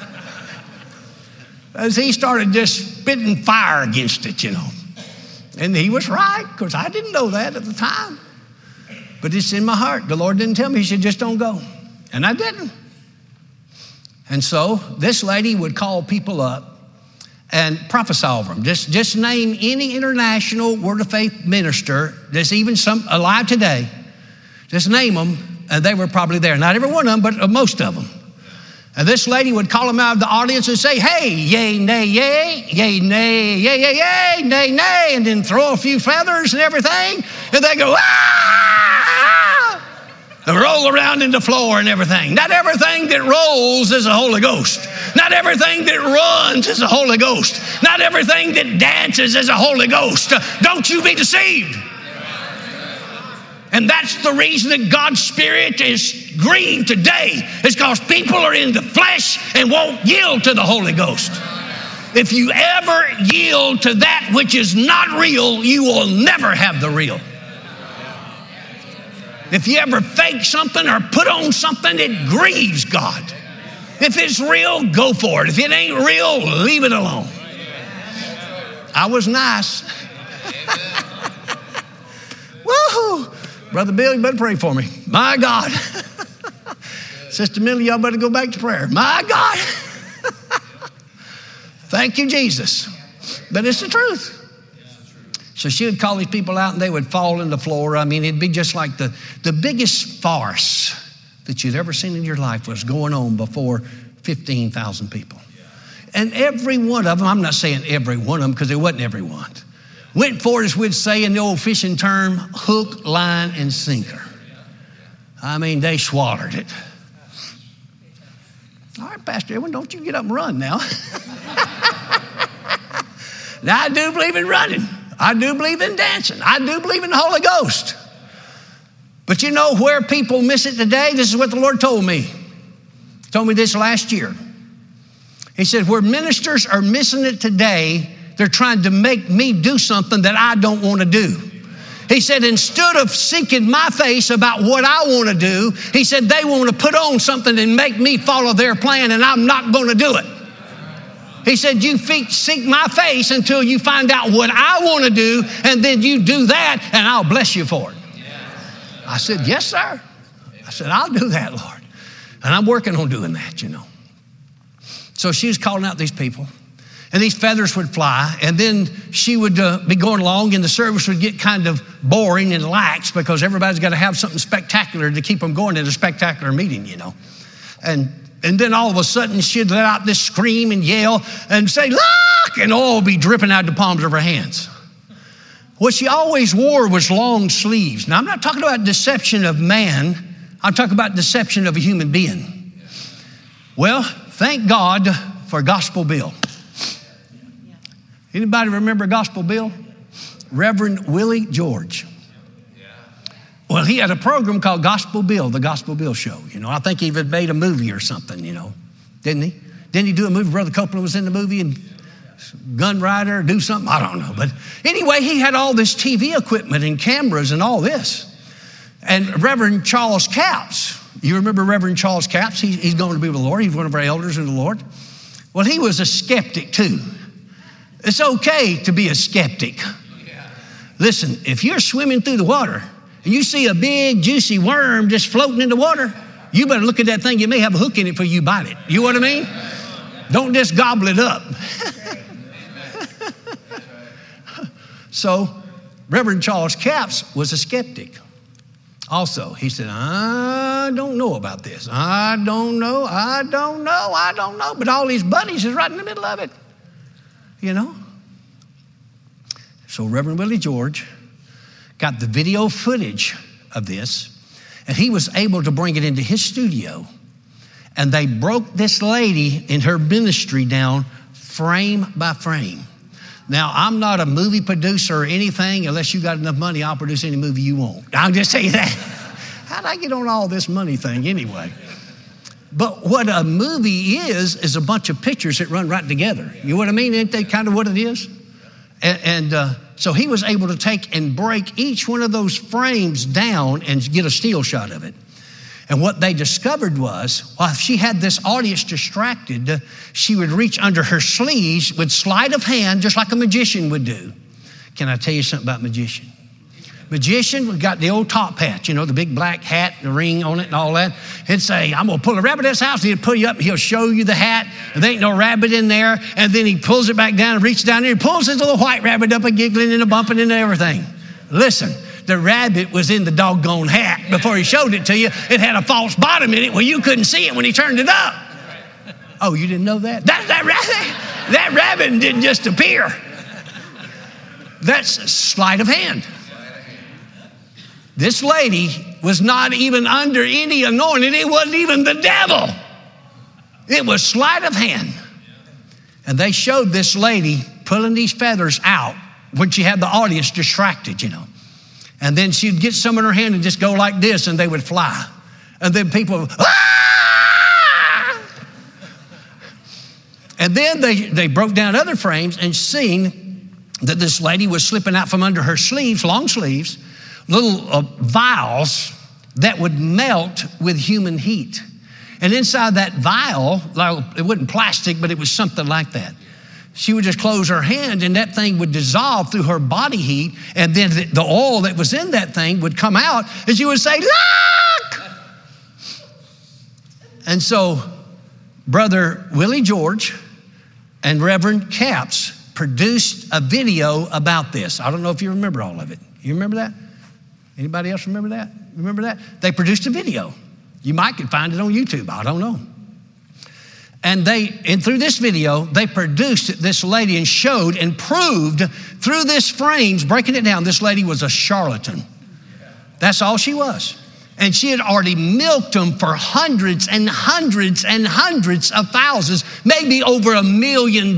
As he started just spitting fire against it, And he was right, because I didn't know that at the time. But it's in my heart. The Lord didn't tell me. He said, just don't go. And I didn't. And so this lady would call people up and prophesy over them. Just name any international Word of Faith minister that's even some alive today. Just name them, and they were probably there. Not every one of them, but most of them. And this lady would call them out of the audience and say, hey, yay, nay, yay, yay, nay, yay, yay, yay, nay, nay, and then throw a few feathers and everything. And they go, ah! And roll around in the floor and everything. Not everything that rolls is a Holy Ghost. Not everything that runs is a Holy Ghost. Not everything that dances is a Holy Ghost. Don't you be deceived. And that's the reason that God's Spirit is grieved today. It's because people are in the flesh and won't yield to the Holy Ghost. If you ever yield to that which is not real, you will never have the real. If you ever fake something or put on something, it grieves God. If it's real, go for it. If it ain't real, leave it alone. I was nice. Woohoo! Brother Bill, you better pray for me. My God. Sister Millie, y'all better go back to prayer. My God. Thank you, Jesus. But it's the truth. So she would call these people out and they would fall in the floor. It'd be just like the biggest farce that you'd ever seen in your life was going on before 15,000 people. And every one of them, I'm not saying every one of them because it wasn't every one, Went for it, as we'd say in the old fishing term, hook, line, and sinker. I mean, they swallowed it. All right, Pastor Edwin, don't you get up and run now. Now, I do believe in running. I do believe in dancing. I do believe in the Holy Ghost. But you know where people miss it today? This is what the Lord told me. He told me this last year. He said, where ministers are missing it today, they're trying to make me do something that I don't want to do. He said, instead of seeking my face about what I want to do, he said, they want to put on something and make me follow their plan, and I'm not going to do it. He said, you seek my face until you find out what I want to do, and then you do that, and I'll bless you for it. I said, yes, sir. I said, I'll do that, Lord. And I'm working on doing that, you know. So she was calling out these people, and these feathers would fly, and then she would be going along, and the service would get kind of boring and lax because everybody's got to have something spectacular to keep them going at a spectacular meeting, you know. And then all of a sudden, she'd let out this scream and yell and say, look, and oil would be dripping out the palms of her hands. What she always wore was long sleeves. Now, I'm not talking about deception of man. I'm talking about deception of a human being. Well, thank God for Gospel Bill. Anybody remember Gospel Bill? Reverend Willie George. Well, he had a program called Gospel Bill, the Gospel Bill Show. You know, I think he even made a movie or something, you know, didn't he? Didn't he do a movie? Brother Copeland was in the movie and Gun Rider, do something? I don't know. But anyway, he had all this TV equipment and cameras and all this. And Reverend Charles Capps, you remember Reverend Charles Capps? He's going to be with the Lord. He's one of our elders in the Lord. Well, he was a skeptic too. It's okay to be a skeptic. Listen, if you're swimming through the water and you see a big, juicy worm just floating in the water, you better look at that thing. You may have a hook in it before you bite it. You know what I mean? Don't just gobble it up. So, Reverend Charles Capps was a skeptic. Also, he said, I don't know about this. I don't know. But all his buddies is right in the middle of it. You know? So, Reverend Willie George got the video footage of this, and he was able to bring it into his studio, and they broke this lady in her ministry down frame by frame. Now, I'm not a movie producer or anything. Unless you got enough money, I'll produce any movie you want. I'll just tell you that. How'd I get on all this money thing anyway? But what a movie is a bunch of pictures that run right together. You know what I mean? Isn't that kind of what it is? So he was able to take and break each one of those frames down and get a still shot of it. And what they discovered was, well, if she had this audience distracted, she would reach under her sleeves with sleight of hand, just like a magician would do. Can I tell you something about magician? Magician got the old top hat, you know, the big black hat, the ring on it and all that. He'd say, I'm going to pull a rabbit in this house. He'd pull you up and he'll show you the hat. And there ain't no rabbit in there. And then he pulls it back down and reaches down there. He pulls his little white rabbit up and giggling and a bumping and everything. Listen, the rabbit was in the doggone hat before he showed it to you. It had a false bottom in it where you couldn't see it when he turned it up. Oh, you didn't know that? That rabbit didn't just appear. That's sleight of hand. This lady was not even under any anointing. It wasn't even the devil. It was sleight of hand. And they showed this lady pulling these feathers out when she had the audience distracted, you know. And then she'd get some in her hand and just go like this, and they would fly. And then people would, ah! And then they broke down other frames and seen that this lady was slipping out from under her sleeves, long sleeves, little vials that would melt with human heat. And inside that vial, it wasn't plastic, but it was something like that. She would just close her hand and that thing would dissolve through her body heat. And then the oil that was in that thing would come out and she would say, look! And so Brother Willie George and Reverend Capps produced a video about this. I don't know if you remember all of it. You remember that? Anybody else remember that? Remember that? They produced a video. You might could find it on YouTube. I don't know. And through this video, they produced this lady and showed and proved through this frames, breaking it down, this lady was a charlatan. That's all she was. And she had already milked them for hundreds and hundreds and hundreds of thousands, maybe over $1 million.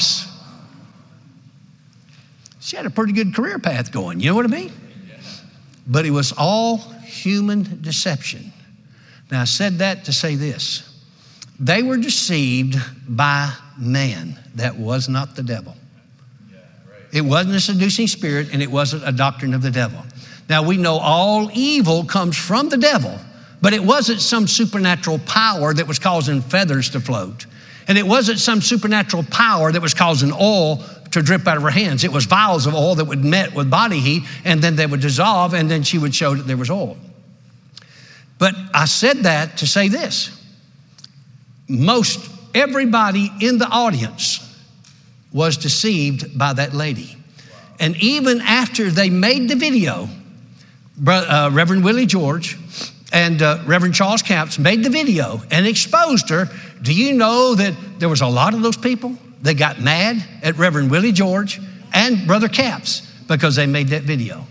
She had a pretty good career path going, you know what I mean? But it was all human deception. Now, I said that to say this. They were deceived by man. That was not the devil. It wasn't a seducing spirit, and it wasn't a doctrine of the devil. Now, we know all evil comes from the devil, but it wasn't some supernatural power that was causing feathers to float. And it wasn't some supernatural power that was causing oil to drip out of her hands. It was vials of oil that would met with body heat, and then they would dissolve, and then she would show that there was oil. But I said that to say this. Most everybody in the audience was deceived by that lady. And even after they made the video, Reverend Willie George and Reverend Charles Capps made the video and exposed her. Do you know that there was a lot of those people that got mad at Reverend Willie George and Brother Capps because they made that video?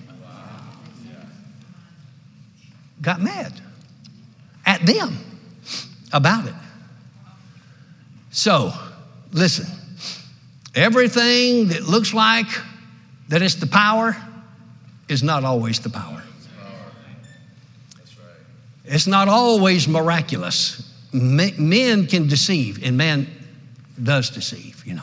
Got mad at them about it. So, listen, everything that looks like that it's the power is not always the power. It's not always miraculous. Men can deceive, and man does deceive, you know.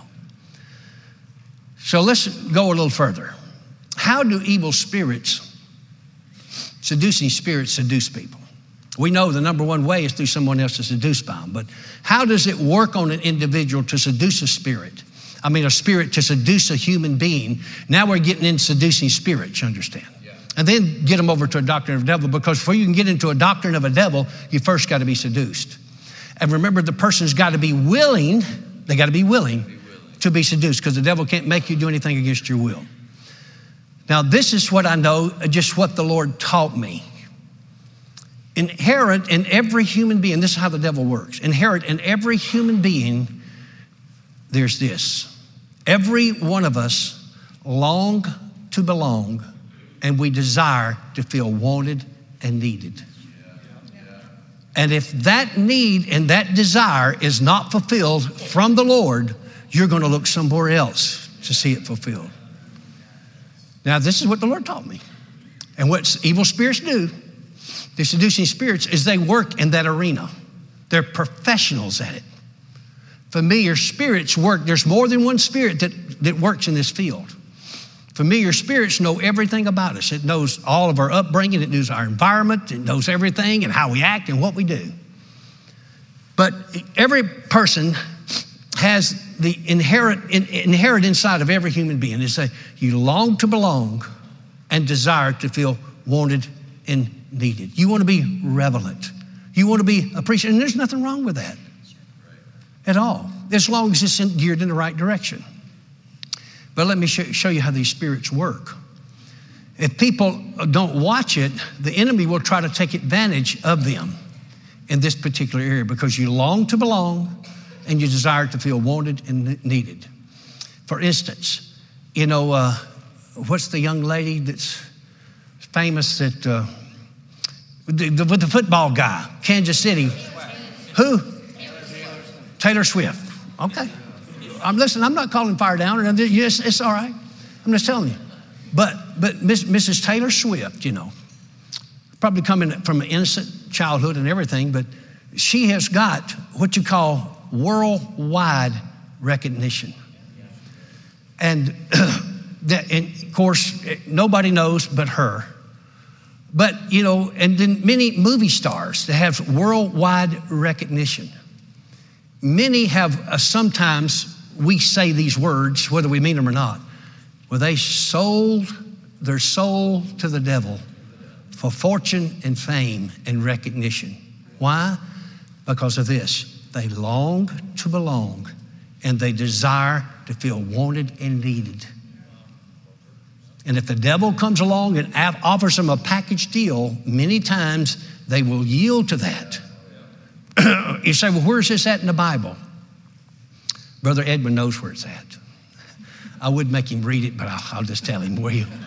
So let's go a little further. How do evil spirits, seducing spirits, seduce people? We know the number one way is through someone else to seduce by them, but how does it work on an individual to seduce a spirit? I mean, a spirit to seduce a human being. Now we're getting into seducing spirits, you understand? Yeah. And then get them over to a doctrine of the devil, because before you can get into a doctrine of a devil, you first got to be seduced. And remember, the person's got to be willing, they got to be willing to be seduced, because the devil can't make you do anything against your will. Now, this is what I know, just what the Lord taught me. Inherent in every human being, this is how the devil works. Inherent in every human being, there's this. Every one of us long to belong, and we desire to feel wanted and needed. And if that need and that desire is not fulfilled from the Lord, you're going to look somewhere else to see it fulfilled. Now, this is what the Lord taught me. And what evil spirits do, the seducing spirits, is they work in that arena. They're professionals at it. Familiar spirits work. There's more than one spirit that works in this field. Familiar spirits know everything about us. It knows all of our upbringing. It knows our environment. It knows everything and how we act and what we do. But every person has the inherent inside of every human being is that you long to belong and desire to feel wanted and needed. You want to be relevant. You want to be appreciated. And there's nothing wrong with that at all, as long as it's geared in the right direction. But let me show you how these spirits work. If people don't watch it, the enemy will try to take advantage of them in this particular area, because you long to belong and you desire to feel wanted and needed. For instance, you know, what's the young lady that's famous that with the football guy, Kansas City? Who? Taylor Swift. Okay. Listen, I'm not calling fire down. Yes, it's all right. I'm just telling you. But Mrs. Taylor Swift, you know, probably coming from an innocent childhood and everything, but she has got what you call worldwide recognition. And of course, nobody knows but her. But, you know, and then many movie stars that have worldwide recognition. Many have, sometimes we say these words, whether we mean them or not, well, they sold their soul to the devil for fortune and fame and recognition. Why? Because of this. They long to belong, and they desire to feel wanted and needed. And if the devil comes along and offers them a package deal, many times they will yield to that. You say, well, where's this at in the Bible? Brother Edwin knows where it's at. I would make him read it, but I'll just tell him where you.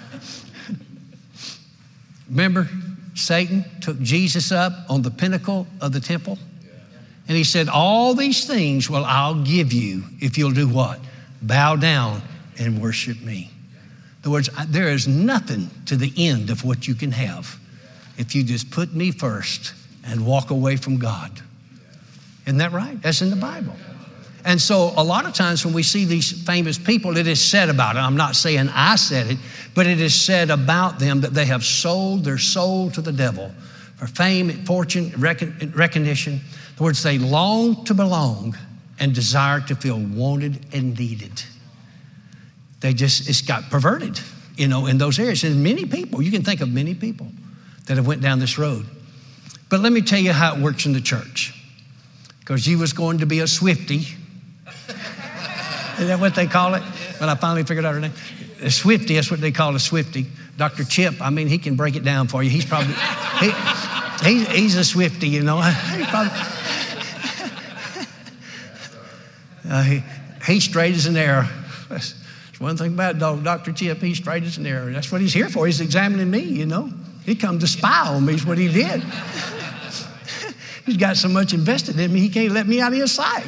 Remember, Satan took Jesus up on the pinnacle of the temple, and he said, all these things will I'll give you if you'll do what? Bow down and worship me. In other words, there is nothing to the end of what you can have if you just put me first and walk away from God. Isn't that right? That's in the Bible. And so a lot of times when we see these famous people, it is said about it. I'm not saying I said it, but it is said about them that they have sold their soul to the devil for fame, fortune, recognition. In other words, they long to belong and desire to feel wanted and needed. It's got perverted, in those areas. And many people, you can think of many people that have went down this road. But let me tell you how it works in the church. Because you was going to be a Swiftie. Is that what they call it? Well, I finally figured out her name. A Swiftie, that's what they call a Swiftie. Dr. Chip, he can break it down for you. He's probably, he's a Swiftie, He's straight as an arrow. That's one thing about Dr. Chip, he's straight as an arrow. That's what he's here for. He's examining me, He come to spy on me is what he did. He's got so much invested in me, he can't let me out of his sight.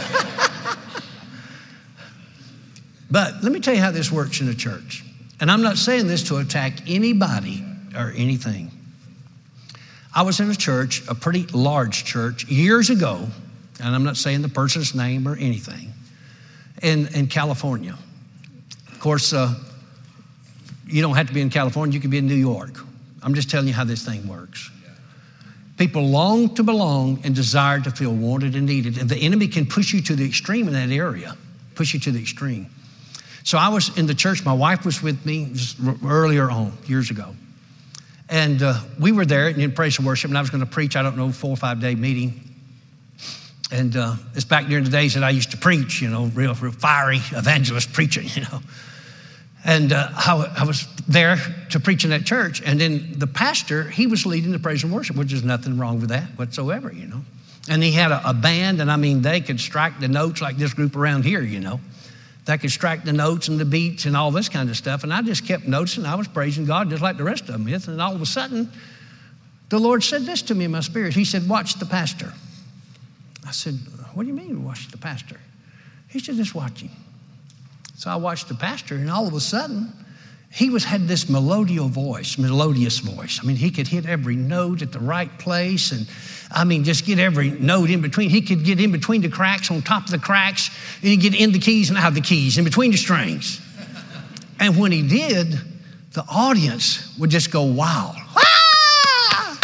But let me tell you how this works in the church. And I'm not saying this to attack anybody or anything. I was in a church, a pretty large church, years ago, and I'm not saying the person's name or anything, in California. Of course, you don't have to be in California, you can be in New York. I'm just telling you how this thing works. People long to belong and desire to feel wanted and needed. And the enemy can push you to the extreme in that area, push you to the extreme. So I was in the church. My wife was with me just earlier on, years ago. And we were there in praise and worship, and I was going to preach, 4 or 5 day meeting. And it's back during the days that I used to preach, real fiery evangelist preaching, And I was there to preach in that church. And then the pastor, he was leading the praise and worship, which is nothing wrong with that whatsoever, And he had a band, and they could strike the notes like this group around here, They could strike the notes and the beats and all this kind of stuff. And I just kept noticing. I was praising God just like the rest of them is. And all of a sudden, the Lord said this to me in my spirit. He said, watch the pastor. I said, what do you mean watch the pastor? He said, just watch him. So I watched the pastor, and all of a sudden, he had this melodious voice. He could hit every note at the right place, and just get every note in between. He could get in between the cracks, on top of the cracks, and he'd get in the keys and out of the keys, in between the strings. And when he did, the audience would just go wild. Ah!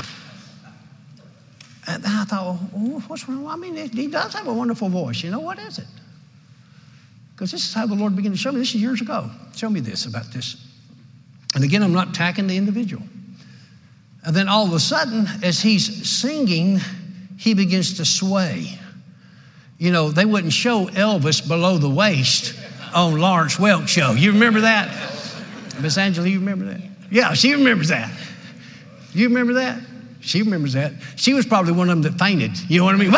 And I thought, what's wrong? He does have a wonderful voice. What is it? Because this is how the Lord began to show me. This is years ago. Show me this about this. And again, I'm not attacking the individual. And then all of a sudden, as he's singing, he begins to sway. They wouldn't show Elvis below the waist on Lawrence Welk show. You remember that? Miss Angela, you remember that? Yeah, she remembers that. You remember that? She remembers that. She was probably one of them that fainted. You know what I mean?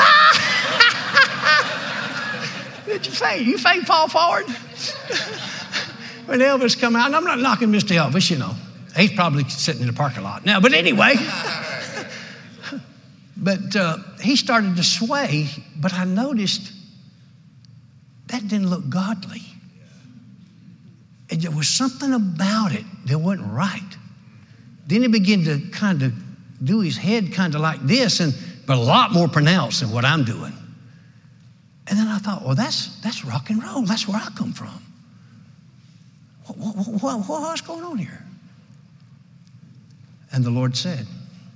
Did you faint? You faint, fall forward? When Elvis come out, and I'm not knocking Mr. Elvis, He's probably sitting in the parking lot now. But anyway, he started to sway, but I noticed that didn't look godly. And there was something about it that wasn't right. Then he began to kind of do his head kind of like this, but a lot more pronounced than what I'm doing. And then I thought, well, that's rock and roll. That's where I come from. What's going on here? And the Lord said,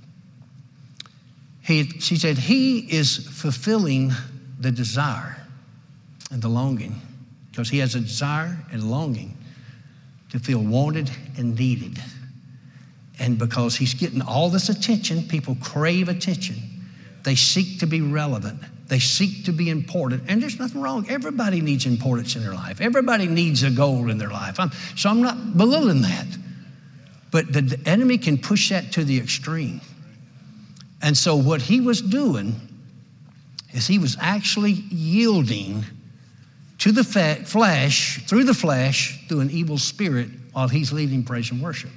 she said, he is fulfilling the desire and the longing, because he has a desire and longing to feel wanted and needed. And because he's getting all this attention, people crave attention. They seek to be relevant. They seek to be important. And there's nothing wrong. Everybody needs importance in their life. Everybody needs a goal in their life. So I'm not belittling that. But the enemy can push that to the extreme. And so what he was doing is he was actually yielding to the flesh, through the flesh, through an evil spirit while he's leading praise and worship.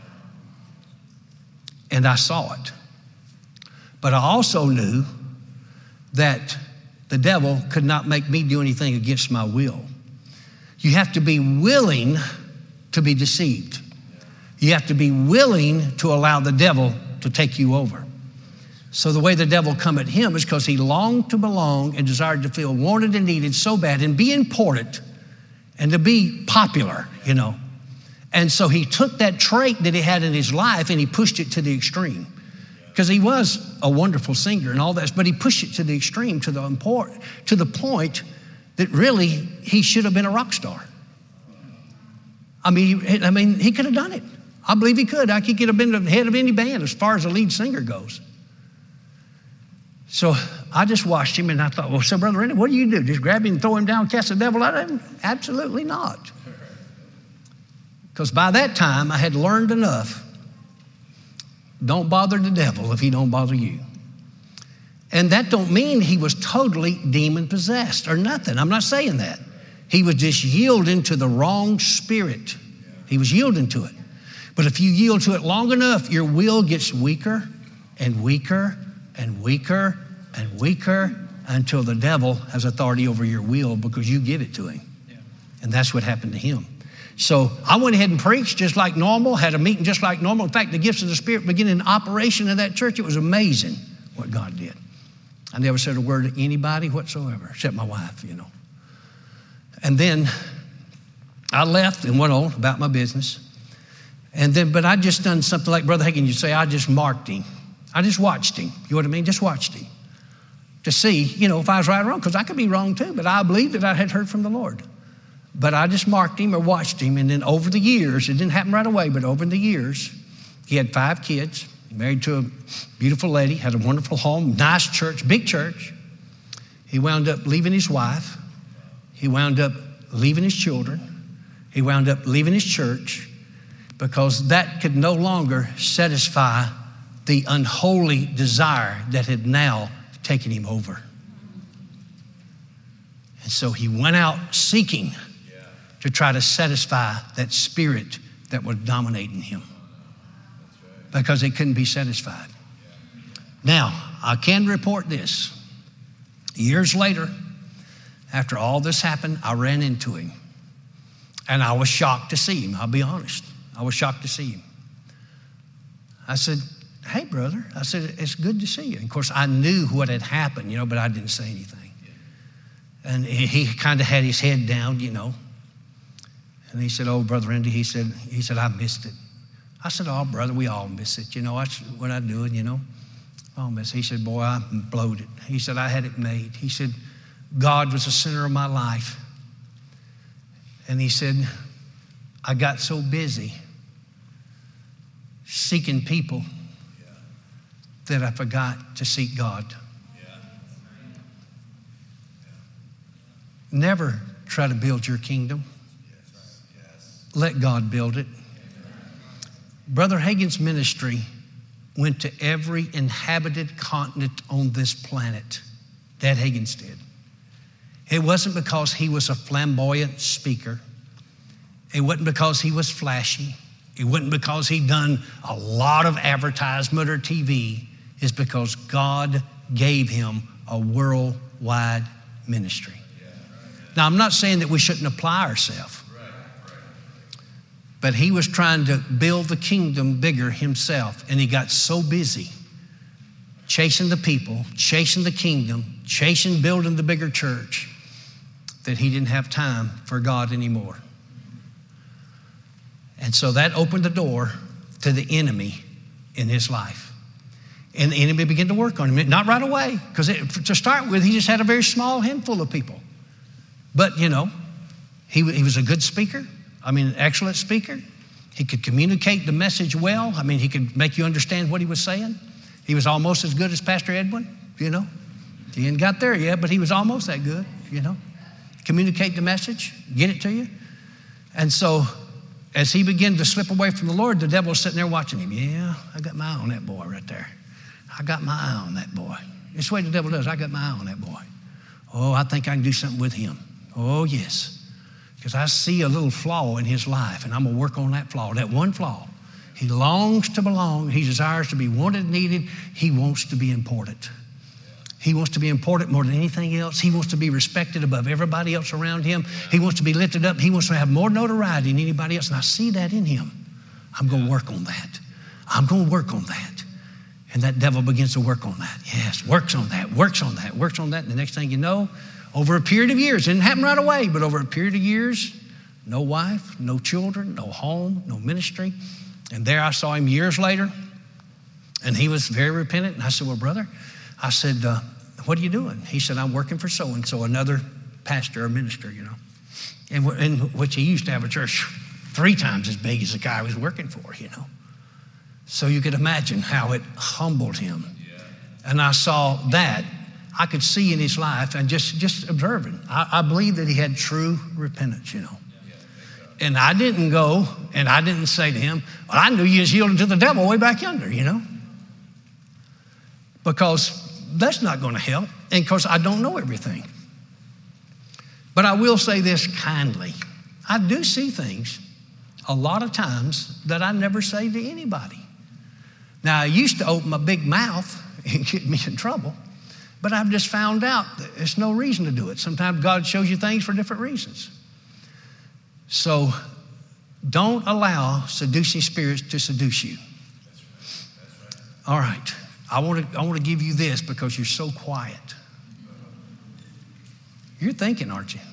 And I saw it. But I also knew that the devil could not make me do anything against my will. You have to be willing to be deceived. You have to be willing to allow the devil to take you over. So the way the devil come at him is because he longed to belong and desired to feel wanted and needed so bad and be important and to be popular, you know. And so he took that trait that he had in his life and he pushed it to the extreme. Because he was a wonderful singer and all that, but he pushed it to the extreme, to the point that really he should have been a rock star. I mean, he could have done it. I believe he could. He could have been the head of any band as far as a lead singer goes. So I just watched him and I thought, well, so Brother Randy, what do you do? Just grab him and throw him down, cast the devil out of him? Absolutely not. Because by that time I had learned enough. Don't bother the devil if he don't bother you. And that don't mean he was totally demon possessed or nothing. I'm not saying that. He was just yielding to the wrong spirit. He was yielding to it. But if you yield to it long enough, your will gets weaker and weaker and weaker and weaker until the devil has authority over your will because you give it to him. And that's what happened to him. So I went ahead and preached just like normal, had a meeting just like normal. In fact, the gifts of the Spirit began in operation in that church. It was amazing what God did. I never said a word to anybody whatsoever, except my wife, you know. And then I left and went on about my business. But I just done something like Brother Hagin, you say, I just marked him. I just watched him. You know what I mean? Just watched him to see, you know, if I was right or wrong, because I could be wrong too, but I believed that I had heard from the Lord. But I just marked him or watched him. And then over the years, it didn't happen right away, but over the years, he had 5 kids, married to a beautiful lady, had a wonderful home, nice church, big church. He wound up leaving his wife. He wound up leaving his children. He wound up leaving his church because that could no longer satisfy the unholy desire that had now taken him over. And so he went out seeking to try to satisfy that spirit that was dominating him because it couldn't be satisfied. Now, I can report this. Years later, after all this happened, I ran into him. And I was shocked to see him, I'll be honest. I was shocked to see him. I said, hey, brother. I said, it's good to see you. And of course, I knew what had happened, you know, but I didn't say anything. And he kind of had his head down, you know. And he said, oh, Brother Randy, he said, I missed it. I said, oh, brother, we all miss it. You know, that's what I do, you know. All miss it. He said, boy, I blowed it. He said, I had it made. He said, God was the center of my life. And he said, I got so busy seeking people that I forgot to seek God. Never try to build your kingdom. Let God build it. Brother Hagin's ministry went to every inhabited continent on this planet. Dad Hagin's did. It wasn't because he was a flamboyant speaker. It wasn't because he was flashy. It wasn't because he'd done a lot of advertisement or TV. It's because God gave him a worldwide ministry. Now, I'm not saying that we shouldn't apply ourselves. But he was trying to build the kingdom bigger himself. And he got so busy chasing the people, chasing the kingdom, chasing building the bigger church that he didn't have time for God anymore. And so that opened the door to the enemy in his life. And the enemy began to work on him. Not right away, because to start with, he just had a very small handful of people. But, you know, he was a good speaker. I mean, an excellent speaker. He could communicate the message well. I mean, he could make you understand what he was saying. He was almost as good as Pastor Edwin, you know. He ain't got there yet, but he was almost that good, you know. Communicate the message, get it to you. And so as he began to slip away from the Lord, the devil was sitting there watching him. Yeah, I got my eye on that boy right there. I got my eye on that boy. It's the way the devil does. I got my eye on that boy. Oh, I think I can do something with him. Oh, yes. Because I see a little flaw in his life, and I'm going to work on that flaw, that one flaw. He longs to belong. He desires to be wanted, needed. He wants to be important. He wants to be important more than anything else. He wants to be respected above everybody else around him. He wants to be lifted up. He wants to have more notoriety than anybody else. And I see that in him. I'm going to work on that. I'm going to work on that. And that devil begins to work on that. Yes, works on that, works on that, works on that. And the next thing you know, over a period of years, it didn't happen right away, but over a period of years, no wife, no children, no home, no ministry. And there I saw him years later, and he was very repentant. And I said, well, brother, I said, what are you doing? He said, I'm working for so-and-so, another pastor or minister, you know, in which he used to have a church 3 times as big as the guy I was working for, you know. So you could imagine how it humbled him. And I saw that. I could see in his life, and just observing. I believe that he had true repentance, you know. And I didn't go, and I didn't say to him, well, I knew you was yielding to the devil way back yonder, you know. Because that's not going to help, and because I don't know everything. But I will say this kindly. I do see things a lot of times that I never say to anybody. Now, I used to open my big mouth and get me in trouble, but I've just found out that there's no reason to do it. Sometimes God shows you things for different reasons. So don't allow seducing spirits to seduce you. All right. I want to give you this because you're so quiet. You're thinking, aren't you?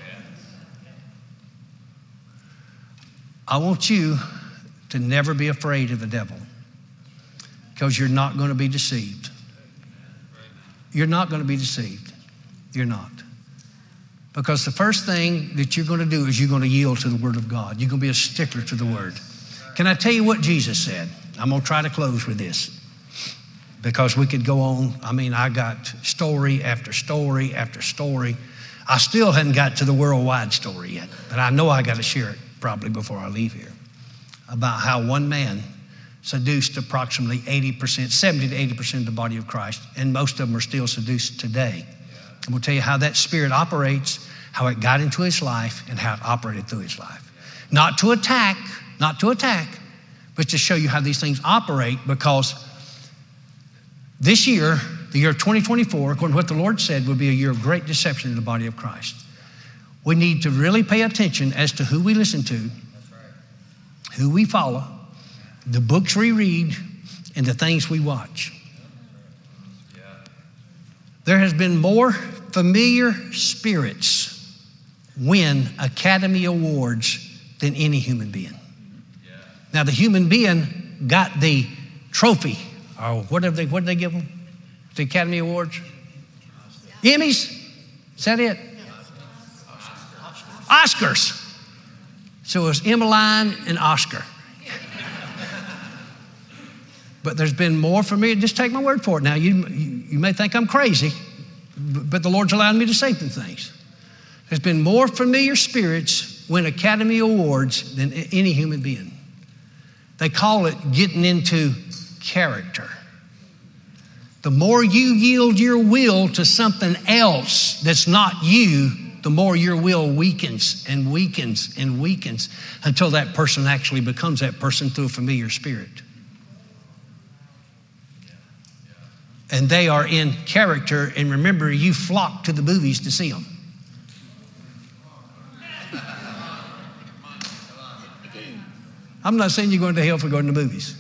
I want you to never be afraid of the devil because you're not going to be deceived. You're not going to be deceived. You're not. Because the first thing that you're going to do is you're going to yield to the Word of God. You're going to be a stickler to the Word. Can I tell you what Jesus said? I'm going to try to close with this because we could go on. I mean, I got story after story after story. I still hadn't got to the worldwide story yet, but I know I got to share it probably before I leave here about how one man seduced approximately 80%, 70 to 80% of the body of Christ, and most of them are still seduced today. I'm going to tell you how that spirit operates, how it got into his life, and how it operated through his life. Not to attack, but to show you how these things operate, because this year, the year 2024, according to what the Lord said, will be a year of great deception in the body of Christ. We need to really pay attention as to who we listen to, who we follow, the books we read, and the things we watch. There has been more familiar spirits win Academy Awards than any human being. Now, the human being got the trophy, or what did they give them? The Academy Awards? Emmys? Is that it? Oscars. So it was Emmeline and Oscar. But there's been more for me. Just take my word for it. Now, you may think I'm crazy, but the Lord's allowed me to say some things. There's been more familiar spirits win Academy Awards than any human being. They call it getting into character. The more you yield your will to something else that's not you, the more your will weakens and weakens and weakens until that person actually becomes that person through a familiar spirit. And they are in character, and remember, you flock to the movies to see them. I'm not saying you're going to hell for going to the movies.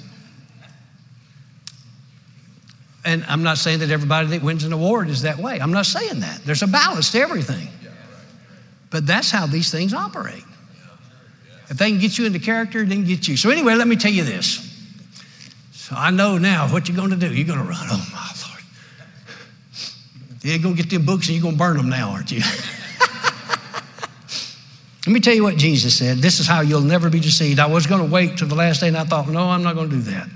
And I'm not saying that everybody that wins an award is that way. I'm not saying that. There's a balance to everything. But that's how these things operate. If they can get you into character, they can get you. So anyway, let me tell you this. So I know now what you're going to do. You're going to run. Oh, my Lord. You're going to get them books and you're going to burn them now, aren't you? Let me tell you what Jesus said. This is how you'll never be deceived. I was going to wait till the last day, and I thought, no, I'm not going to do that.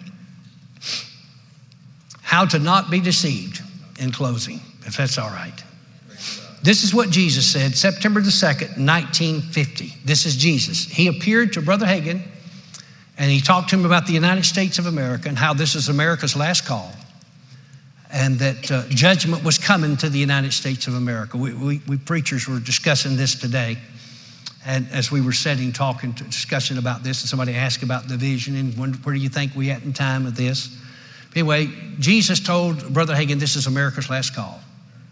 How to not be deceived in closing, if that's all right. This is what Jesus said, September the 2nd, 1950. This is Jesus. He appeared to Brother Hagin, and he talked to him about the United States of America and how this is America's last call. and that judgment was coming to the United States of America. We preachers were discussing this today. And as we were sitting, discussing about this, and somebody asked about the vision and where do you think we at in time of this? Anyway, Jesus told Brother Hagin, this is America's last call.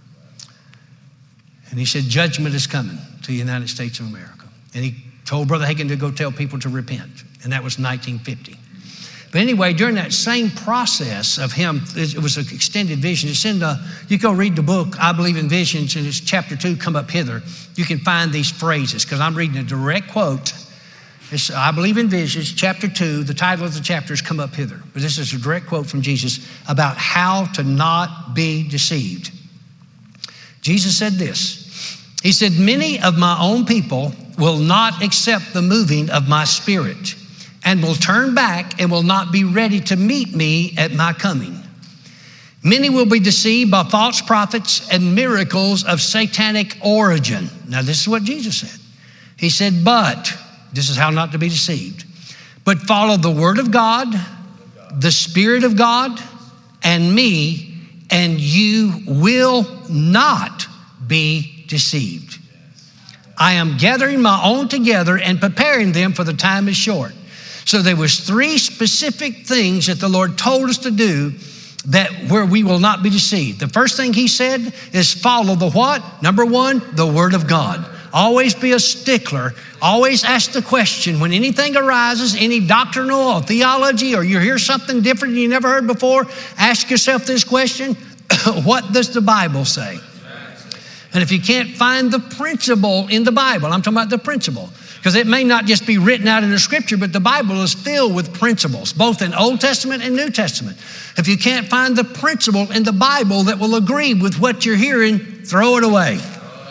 And he said, judgment is coming to the United States of America. And he told Brother Hagin to go tell people to repent. And that was 1950. But anyway, during that same process of him, it was an extended vision. It's in you go read the book, I Believe in Visions, and it's chapter 2, Come Up Hither. You can find these phrases, because I'm reading a direct quote. It's I Believe in Visions, chapter 2, the title of the chapter is Come Up Hither. But this is a direct quote from Jesus about how to not be deceived. Jesus said this. He said, many of my own people will not accept the moving of my Spirit, and will turn back and will not be ready to meet me at my coming. Many will be deceived by false prophets and miracles of satanic origin. Now, this is what Jesus said. He said, but, this is how not to be deceived, but follow the Word of God, the Spirit of God, and me, and you will not be deceived. I am gathering my own together and preparing them, for the time is short. So there was 3 specific things that the Lord told us to do where we will not be deceived. The first thing he said is follow the what? Number 1, the Word of God. Always be a stickler. Always ask the question when anything arises, any doctrinal or theology, or you hear something different you never heard before, ask yourself this question, what does the Bible say? And if you can't find the principle in the Bible, I'm talking about the principle, because it may not just be written out in the scripture, but the Bible is filled with principles, both in Old Testament and New Testament. If you can't find the principle in the Bible that will agree with what you're hearing, throw it away.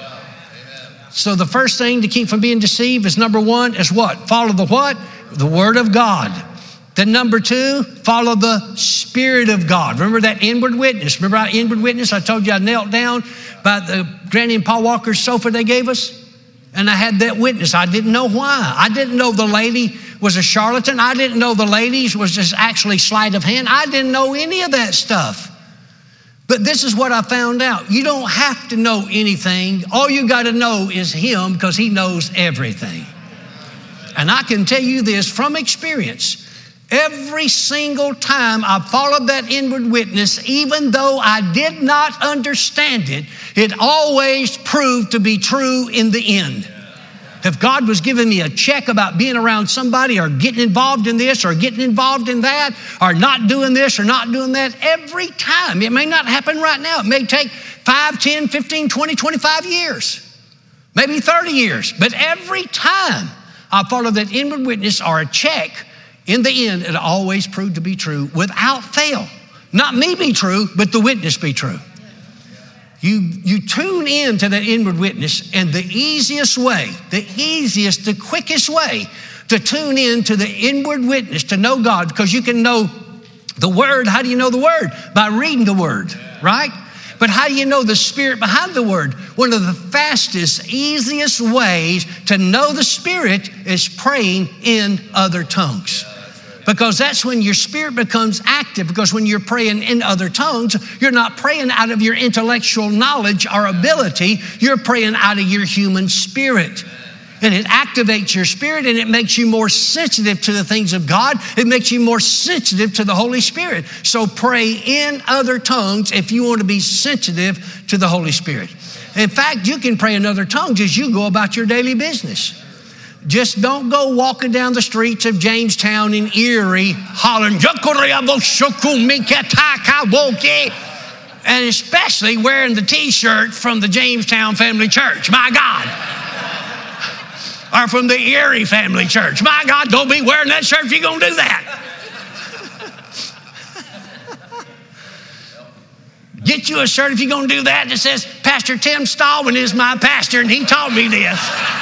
So the first thing to keep from being deceived is number 1 is what? Follow the what? The Word of God. Then number 2, follow the Spirit of God. Remember that inward witness? Remember our inward witness? I told you I knelt down by the Granny and Paul Walker's sofa they gave us. And I had that witness. I didn't know why. I didn't know the lady was a charlatan. I didn't know the lady was just actually sleight of hand. I didn't know any of that stuff. But this is what I found out. You don't have to know anything. All you got to know is Him, because He knows everything. And I can tell you this from experience. Every single time I followed that inward witness, even though I did not understand it, it always proved to be true in the end. If God was giving me a check about being around somebody or getting involved in this or getting involved in that or not doing this or not doing that, every time, it may not happen right now. It may take 5, 10, 15, 20, 25 years, maybe 30 years. But every time I follow that inward witness or a check, in the end, it always proved to be true without fail. Not me be true, but the witness be true. You tune in to that inward witness, and the quickest way to tune in to the inward witness, to know God, because you can know the Word. How do you know the Word? By reading the Word, right? But how do you know the Spirit behind the Word? One of the fastest, easiest ways to know the Spirit is praying in other tongues. Because that's when your spirit becomes active. Because when you're praying in other tongues, you're not praying out of your intellectual knowledge or ability. You're praying out of your human spirit. And it activates your spirit, and it makes you more sensitive to the things of God. It makes you more sensitive to the Holy Spirit. So pray in other tongues if you want to be sensitive to the Holy Spirit. In fact, you can pray in other tongues as you go about your daily business. Just don't go walking down the streets of Jamestown in Erie hollering, and especially wearing the t-shirt from the Jamestown Family Church. My God. Or from the Erie Family Church. My God, don't be wearing that shirt if you're going to do that. Get you a shirt if you're going to do that that says, Pastor Tim Stallman is my pastor and he taught me this.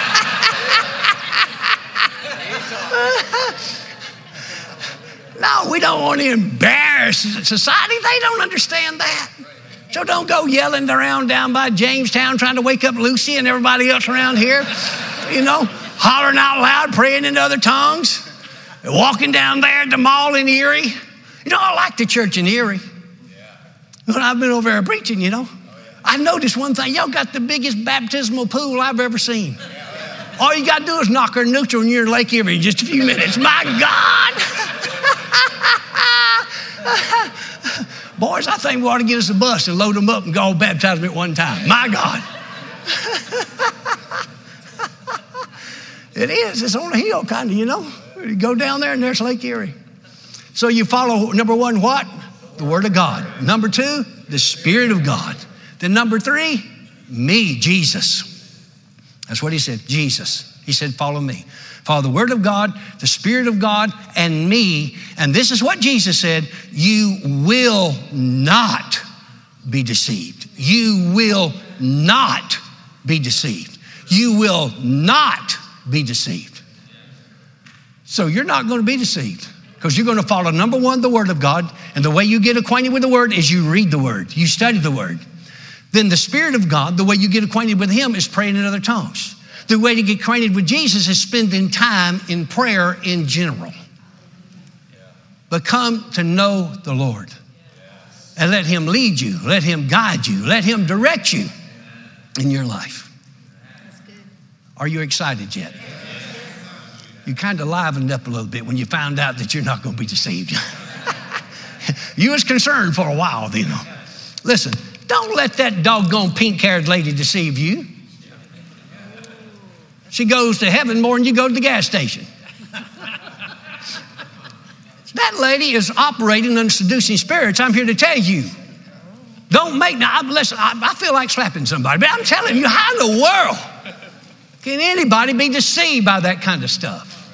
No, we don't want to embarrass society. They don't understand that. So don't go yelling around down by Jamestown trying to wake up Lucy and everybody else around here, hollering out loud, praying in other tongues, walking down there at the mall in Erie. I like the church in Erie. When I've been over there preaching, you know, I noticed one thing. Y'all got the biggest baptismal pool I've ever seen. All you got to do is knock her neutral and you're in Lake Erie in just a few minutes. My God. Boys, I think we ought to get us a bus and load them up and go baptize them at one time. My God. It is. It's on a hill, kind of, you know. You go down there and there's Lake Erie. So you follow, number one, what? The Word of God. Number two, the Spirit of God. Then number three, me, Jesus. That's what he said, Jesus. He said, follow me. Follow the Word of God, the Spirit of God, and me. And this is what Jesus said, you will not be deceived. You will not be deceived. You will not be deceived. So you're not going to be deceived because you're going to follow, number one, the Word of God. And the way you get acquainted with the Word is you read the Word. You study the Word. Then the Spirit of God, the way you get acquainted with Him is praying in other tongues. The way to get acquainted with Jesus is spending time in prayer in general. But come to know the Lord and let Him lead you, let Him guide you, let Him direct you in your life. Are you excited yet? You kind of livened up a little bit when you found out that you're not going to be deceived. You was concerned for a while, you know. Listen, don't let that doggone pink-haired lady deceive you. She goes to heaven more than you go to the gas station. That lady is operating under seducing spirits. I'm here to tell you. Don't make, now, listen, I feel like slapping somebody, but I'm telling you, how in the world can anybody be deceived by that kind of stuff?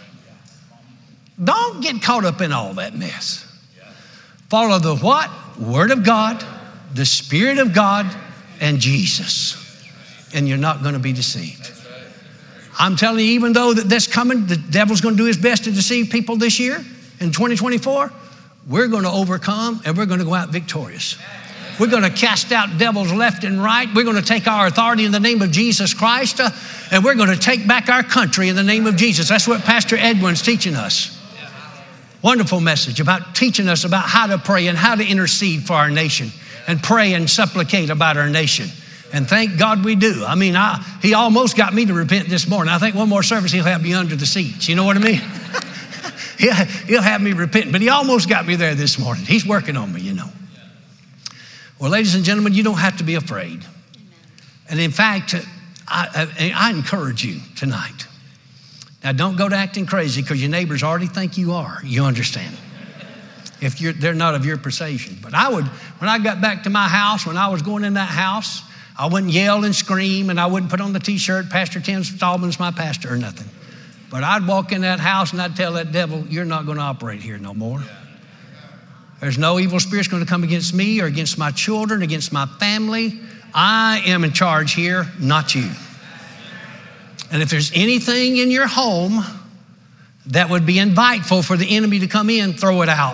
Don't get caught up in all that mess. Follow the what? Word of God, the Spirit of God, and Jesus. And you're not going to be deceived. I'm telling you, even though that's coming, the devil's going to do his best to deceive people this year, in 2024, we're going to overcome and we're going to go out victorious. We're going to cast out devils left and right. We're going to take our authority in the name of Jesus Christ, and we're going to take back our country in the name of Jesus. That's what Pastor Edwin's teaching us. Wonderful message about teaching us about how to pray and how to intercede for our nation and pray and supplicate about our nation. And thank God we do. I mean, he almost got me to repent this morning. I think one more service, he'll have me under the seats. You know what I mean? He'll have me repent, but he almost got me there this morning. He's working on me, you know. Well, ladies and gentlemen, you don't have to be afraid. And in fact, I encourage you tonight. Now, don't go to acting crazy because your neighbors already think you are. You understand? If they're not of your persuasion. But when I got back to my house, when I was going in that house, I wouldn't yell and scream, and I wouldn't put on the T-shirt, Pastor Tim Stallman's my pastor, or nothing. But I'd walk in that house and I'd tell that devil, you're not going to operate here no more. There's no evil spirit's going to come against me or against my children, against my family. I am in charge here, not you. And if there's anything in your home that would be inviteful for the enemy to come in, throw it out.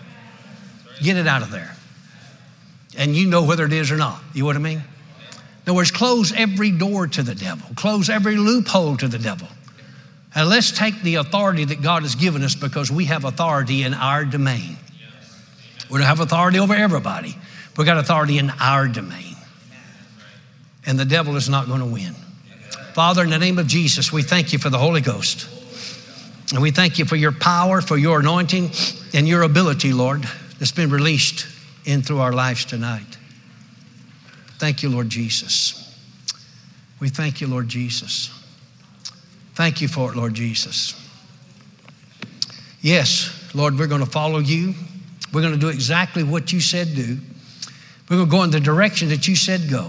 Get it out of there. And you know whether it is or not. You know what I mean? In other words, close every door to the devil. Close every loophole to the devil. And let's take the authority that God has given us because we have authority in our domain. We don't have authority over everybody. We've got authority in our domain. And the devil is not going to win. Father, in the name of Jesus, we thank you for the Holy Ghost. And we thank you for your power, for your anointing, and your ability, Lord, that's been released in through our lives tonight. Thank you, Lord Jesus. We thank you, Lord Jesus. Thank you for it, Lord Jesus. Yes, Lord, we're going to follow you. We're going to do exactly what you said do. We're going to go in the direction that you said go.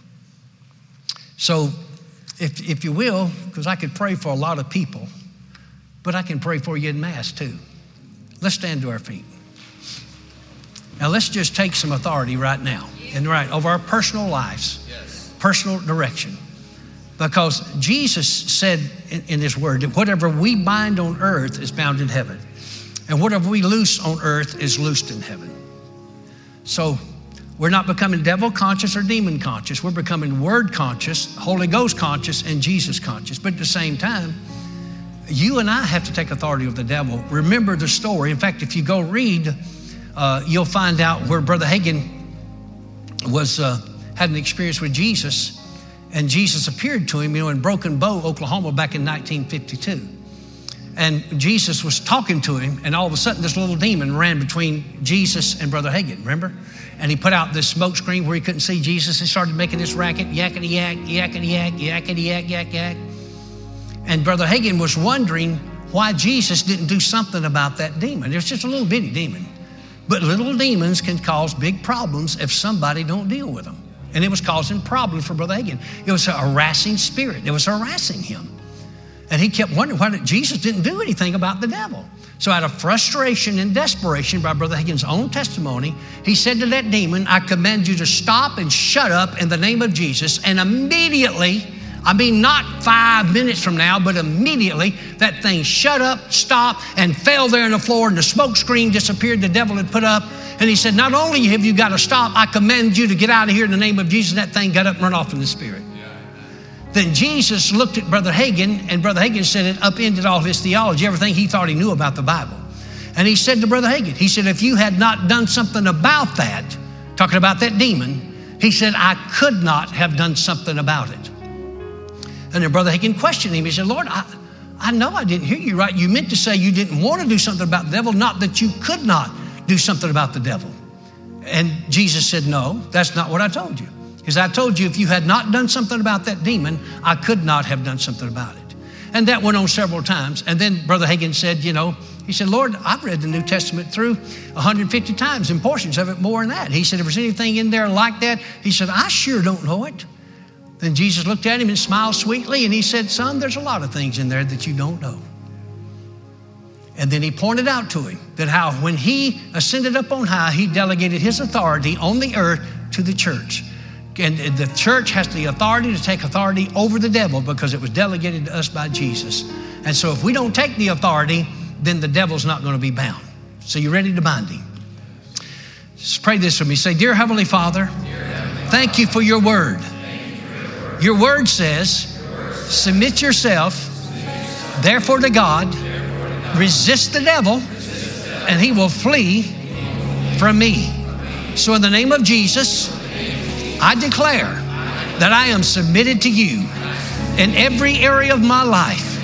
So, if you will, because I could pray for a lot of people, but I can pray for you in mass too. Let's stand to our feet. Now let's just take some authority right now and right over our personal lives, personal direction. Because Jesus said in his word that whatever we bind on earth is bound in heaven. And whatever we loose on earth is loosed in heaven. So we're not becoming devil conscious or demon conscious. We're becoming word conscious, Holy Ghost conscious, and Jesus conscious. But at the same time, you and I have to take authority over the devil. Remember the story. In fact, if you go read, you'll find out where Brother Hagin had an experience with Jesus, and Jesus appeared to him, in Broken Bow, Oklahoma, back in 1952. And Jesus was talking to him, and all of a sudden this little demon ran between Jesus and Brother Hagin, remember? And he put out this smoke screen where he couldn't see Jesus and started making this racket, yakety-yak, yakety-yak, yakety-yak, yak-yak. And Brother Hagin was wondering why Jesus didn't do something about that demon. It was just a little bitty demon. But little demons can cause big problems if somebody don't deal with them. And it was causing problems for Brother Hagin. It was a harassing spirit. It was harassing him. And he kept wondering why Jesus didn't do anything about the devil. So out of frustration and desperation by Brother Hagin's own testimony, he said to that demon, I command you to stop and shut up in the name of Jesus. And immediately, not 5 minutes from now, but immediately that thing shut up, stopped, and fell there on the floor, and the smoke screen disappeared the devil had put up. And he said, not only have you got to stop, I command you to get out of here in the name of Jesus. And that thing got up and run off in the spirit. Then Jesus looked at Brother Hagin, and Brother Hagin said it upended all his theology, everything he thought he knew about the Bible. And he said to Brother Hagin, he said, if you had not done something about that, talking about that demon, he said, I could not have done something about it. And then Brother Hagin questioned him. He said, Lord, I know I didn't hear you right. You meant to say you didn't want to do something about the devil, not that you could not do something about the devil. And Jesus said, no, that's not what I told you. Because I told you if you had not done something about that demon, I could not have done something about it. And that went on several times. And then Brother Hagin said, he said, Lord, I've read the New Testament through 150 times and portions of it more than that. He said, if there's anything in there like that, he said, I sure don't know it. Then Jesus looked at him and smiled sweetly, and he said, son, there's a lot of things in there that you don't know. And then he pointed out to him that how when he ascended up on high, he delegated his authority on the earth to the church. And the church has the authority to take authority over the devil because it was delegated to us by Jesus. And so if we don't take the authority, then the devil's not going to be bound. So you ready to bind him? Just pray this with me. Say, Dear Heavenly Father, thank you for your word. Your word says, submit yourself, therefore to God, resist the devil, and he will flee from me. So in the name of Jesus, I declare that I am submitted to you in every area of my life.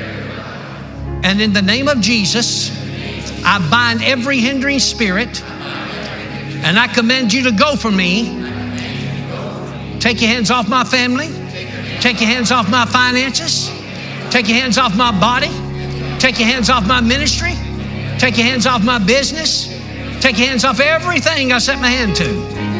And in the name of Jesus, I bind every hindering spirit, and I command you to go from me. Take your hands off my family. Take your hands off my finances. Take your hands off my body. Take your hands off my ministry. Take your hands off my business. Take your hands off everything I set my hand to.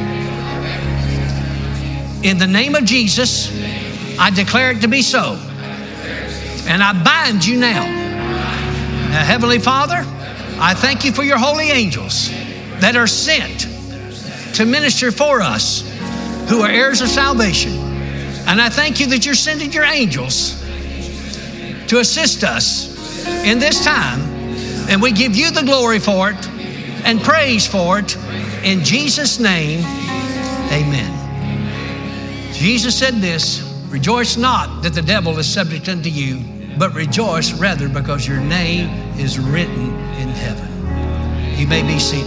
In the name of Jesus, I declare it to be so. And I bind you now. Now, Heavenly Father, I thank you for your holy angels that are sent to minister for us who are heirs of salvation. And I thank you that you're sending your angels to assist us in this time. And we give you the glory for it and praise for it. In Jesus' name, amen. Jesus said this, rejoice not that the devil is subject unto you, but rejoice rather because your name is written in heaven. You may be seated.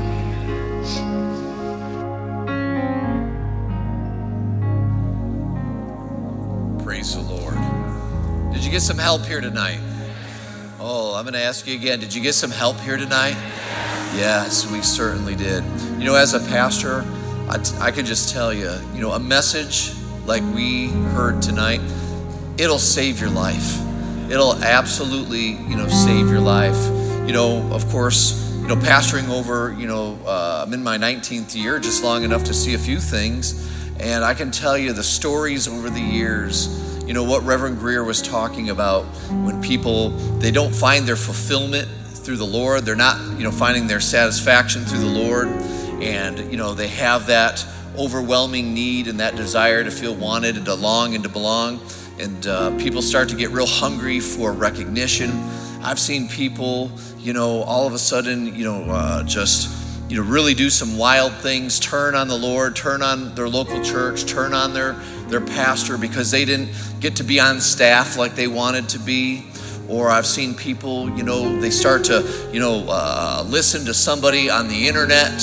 Praise the Lord. Did you get some help here tonight? Oh, I'm going to ask you again. Did you get some help here tonight? Yes, we certainly did. As a pastor, I can just tell you, a message like we heard tonight, it'll save your life. It'll absolutely, save your life. Of course, pastoring over, I'm in my 19th year, just long enough to see a few things. And I can tell you the stories over the years, what Reverend Greer was talking about when people, they don't find their fulfillment through the Lord. They're not, finding their satisfaction through the Lord. And, they have that overwhelming need and that desire to feel wanted and to long and to belong. And people start to get real hungry for recognition. I've seen people, all of a sudden, really do some wild things, turn on the Lord, turn on their local church, turn on their pastor because they didn't get to be on staff like they wanted to be. Or I've seen people, they start to, listen to somebody on the internet,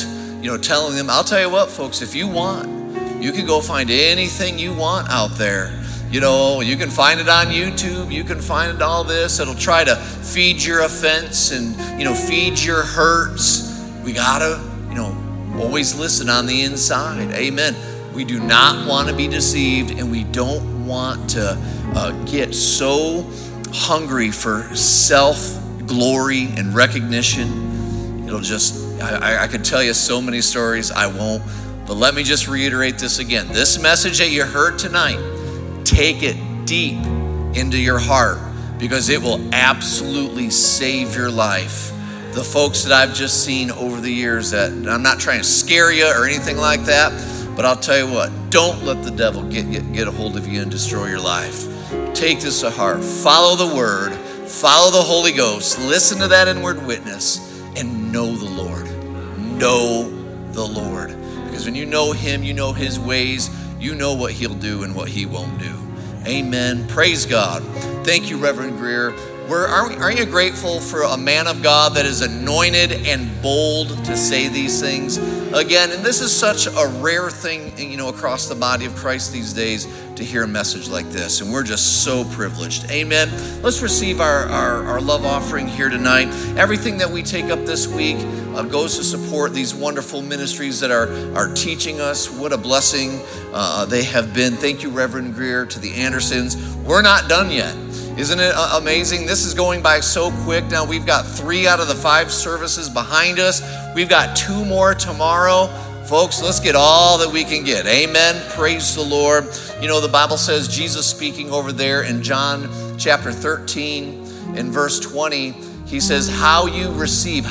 telling them, I'll tell you what, folks, if you want, you can go find anything you want out there. You can find it on YouTube. You can find it all this. It'll try to feed your offense and, feed your hurts. We gotta, always listen on the inside. Amen. We do not want to be deceived, and we don't want to get so hungry for self-glory and recognition. It'll just, I could tell you so many stories. I won't. But let me just reiterate this again. This message that you heard tonight, take it deep into your heart, because it will absolutely save your life. The folks that I've just seen over the years, that I'm not trying to scare you or anything like that, but I'll tell you what, don't let the devil get a hold of you and destroy your life. Take this to heart. Follow the word, follow the Holy Ghost, listen to that inward witness, and know the Lord. Know the Lord. Because when you know him, you know his ways, you know what he'll do and what he won't do. Amen. Praise God. Thank you, Reverend Greer. Aren't you grateful for a man of God that is anointed and bold to say these things? Again, and this is such a rare thing, across the body of Christ these days, to hear a message like this. And we're just so privileged. Amen. Let's receive our love offering here tonight. Everything that we take up this week goes to support these wonderful ministries that are teaching us. What a blessing they have been. Thank you, Reverend Greer, to the Andersons. We're not done yet. Isn't it amazing? This is going by so quick. Now we've got 3 out of the 5 services behind us. We've got 2 more tomorrow. Folks, let's get all that we can get. Amen. Praise the Lord. The Bible says, Jesus speaking over there in John chapter 13 and verse 20, he says, how you receive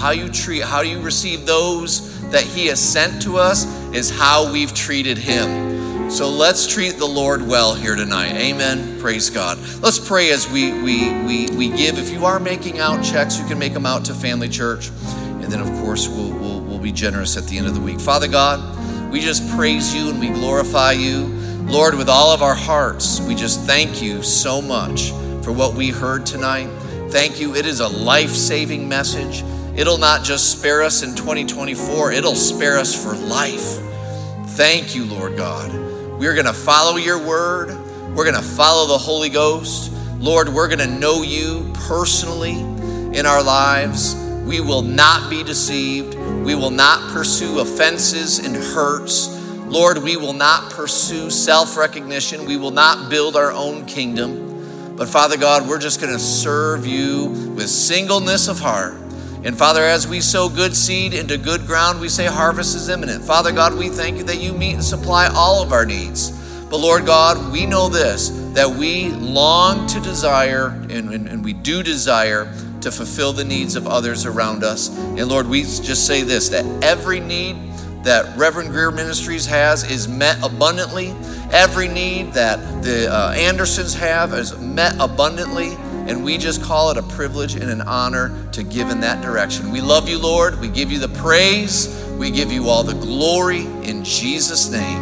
those that he has sent to us is how we've treated him. So let's treat the Lord well here tonight. Amen. Praise God. Let's pray as we give. If you are making out checks, you can make them out to Family Church. And then, of course, we'll be generous at the end of the week. Father God, we just praise you and we glorify you. Lord, with all of our hearts, we just thank you so much for what we heard tonight. Thank you. It is a life-saving message. It'll not just spare us in 2024. It'll spare us for life. Thank you, Lord God. We're going to follow your word. We're going to follow the Holy Ghost. Lord, we're going to know you personally in our lives. We will not be deceived. We will not pursue offenses and hurts. Lord, we will not pursue self-recognition. We will not build our own kingdom. But Father God, we're just going to serve you with singleness of heart. And Father, as we sow good seed into good ground, we say harvest is imminent. Father God, we thank you that you meet and supply all of our needs. But Lord God, we know this, that we long to desire, and we do desire to fulfill the needs of others around us. And Lord, we just say this, that every need that Reverend Greer Ministries has is met abundantly. Every need that the Andersons have is met abundantly. And we just call it a privilege and an honor to give in that direction. We love you, Lord. We give you the praise. We give you all the glory in Jesus' name.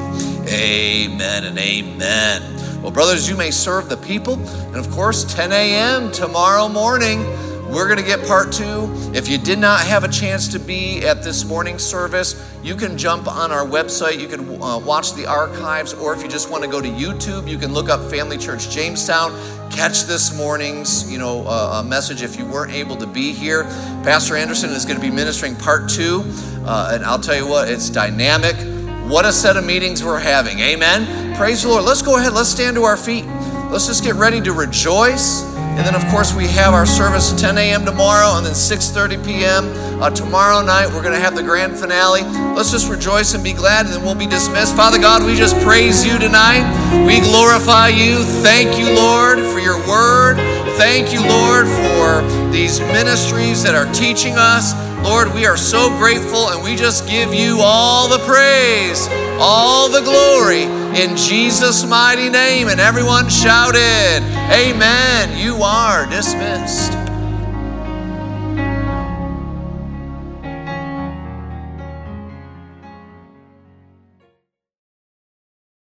Amen and amen. Well, brothers, you may serve the people. And of course, 10 a.m. tomorrow morning, we're going to get part 2. If you did not have a chance to be at this morning's service, you can jump on our website. You can watch the archives, or if you just want to go to YouTube, you can look up Family Church Jamestown. Catch this morning's, message if you weren't able to be here. Pastor Anderson is going to be ministering part 2, and I'll tell you what, it's dynamic. What a set of meetings we're having. Amen. Praise the Lord. Let's go ahead. Let's stand to our feet. Let's just get ready to rejoice. And then, of course, we have our service 10 a.m. tomorrow, and then 6:30 p.m. Tomorrow night. We're going to have the grand finale. Let's just rejoice and be glad, and then we'll be dismissed. Father God, we just praise you tonight. We glorify you. Thank you, Lord, for your word. Thank you, Lord, for these ministries that are teaching us. Lord, we are so grateful, and we just give you all the praise, all the glory in Jesus' mighty name. And everyone shouted, amen. You are dismissed.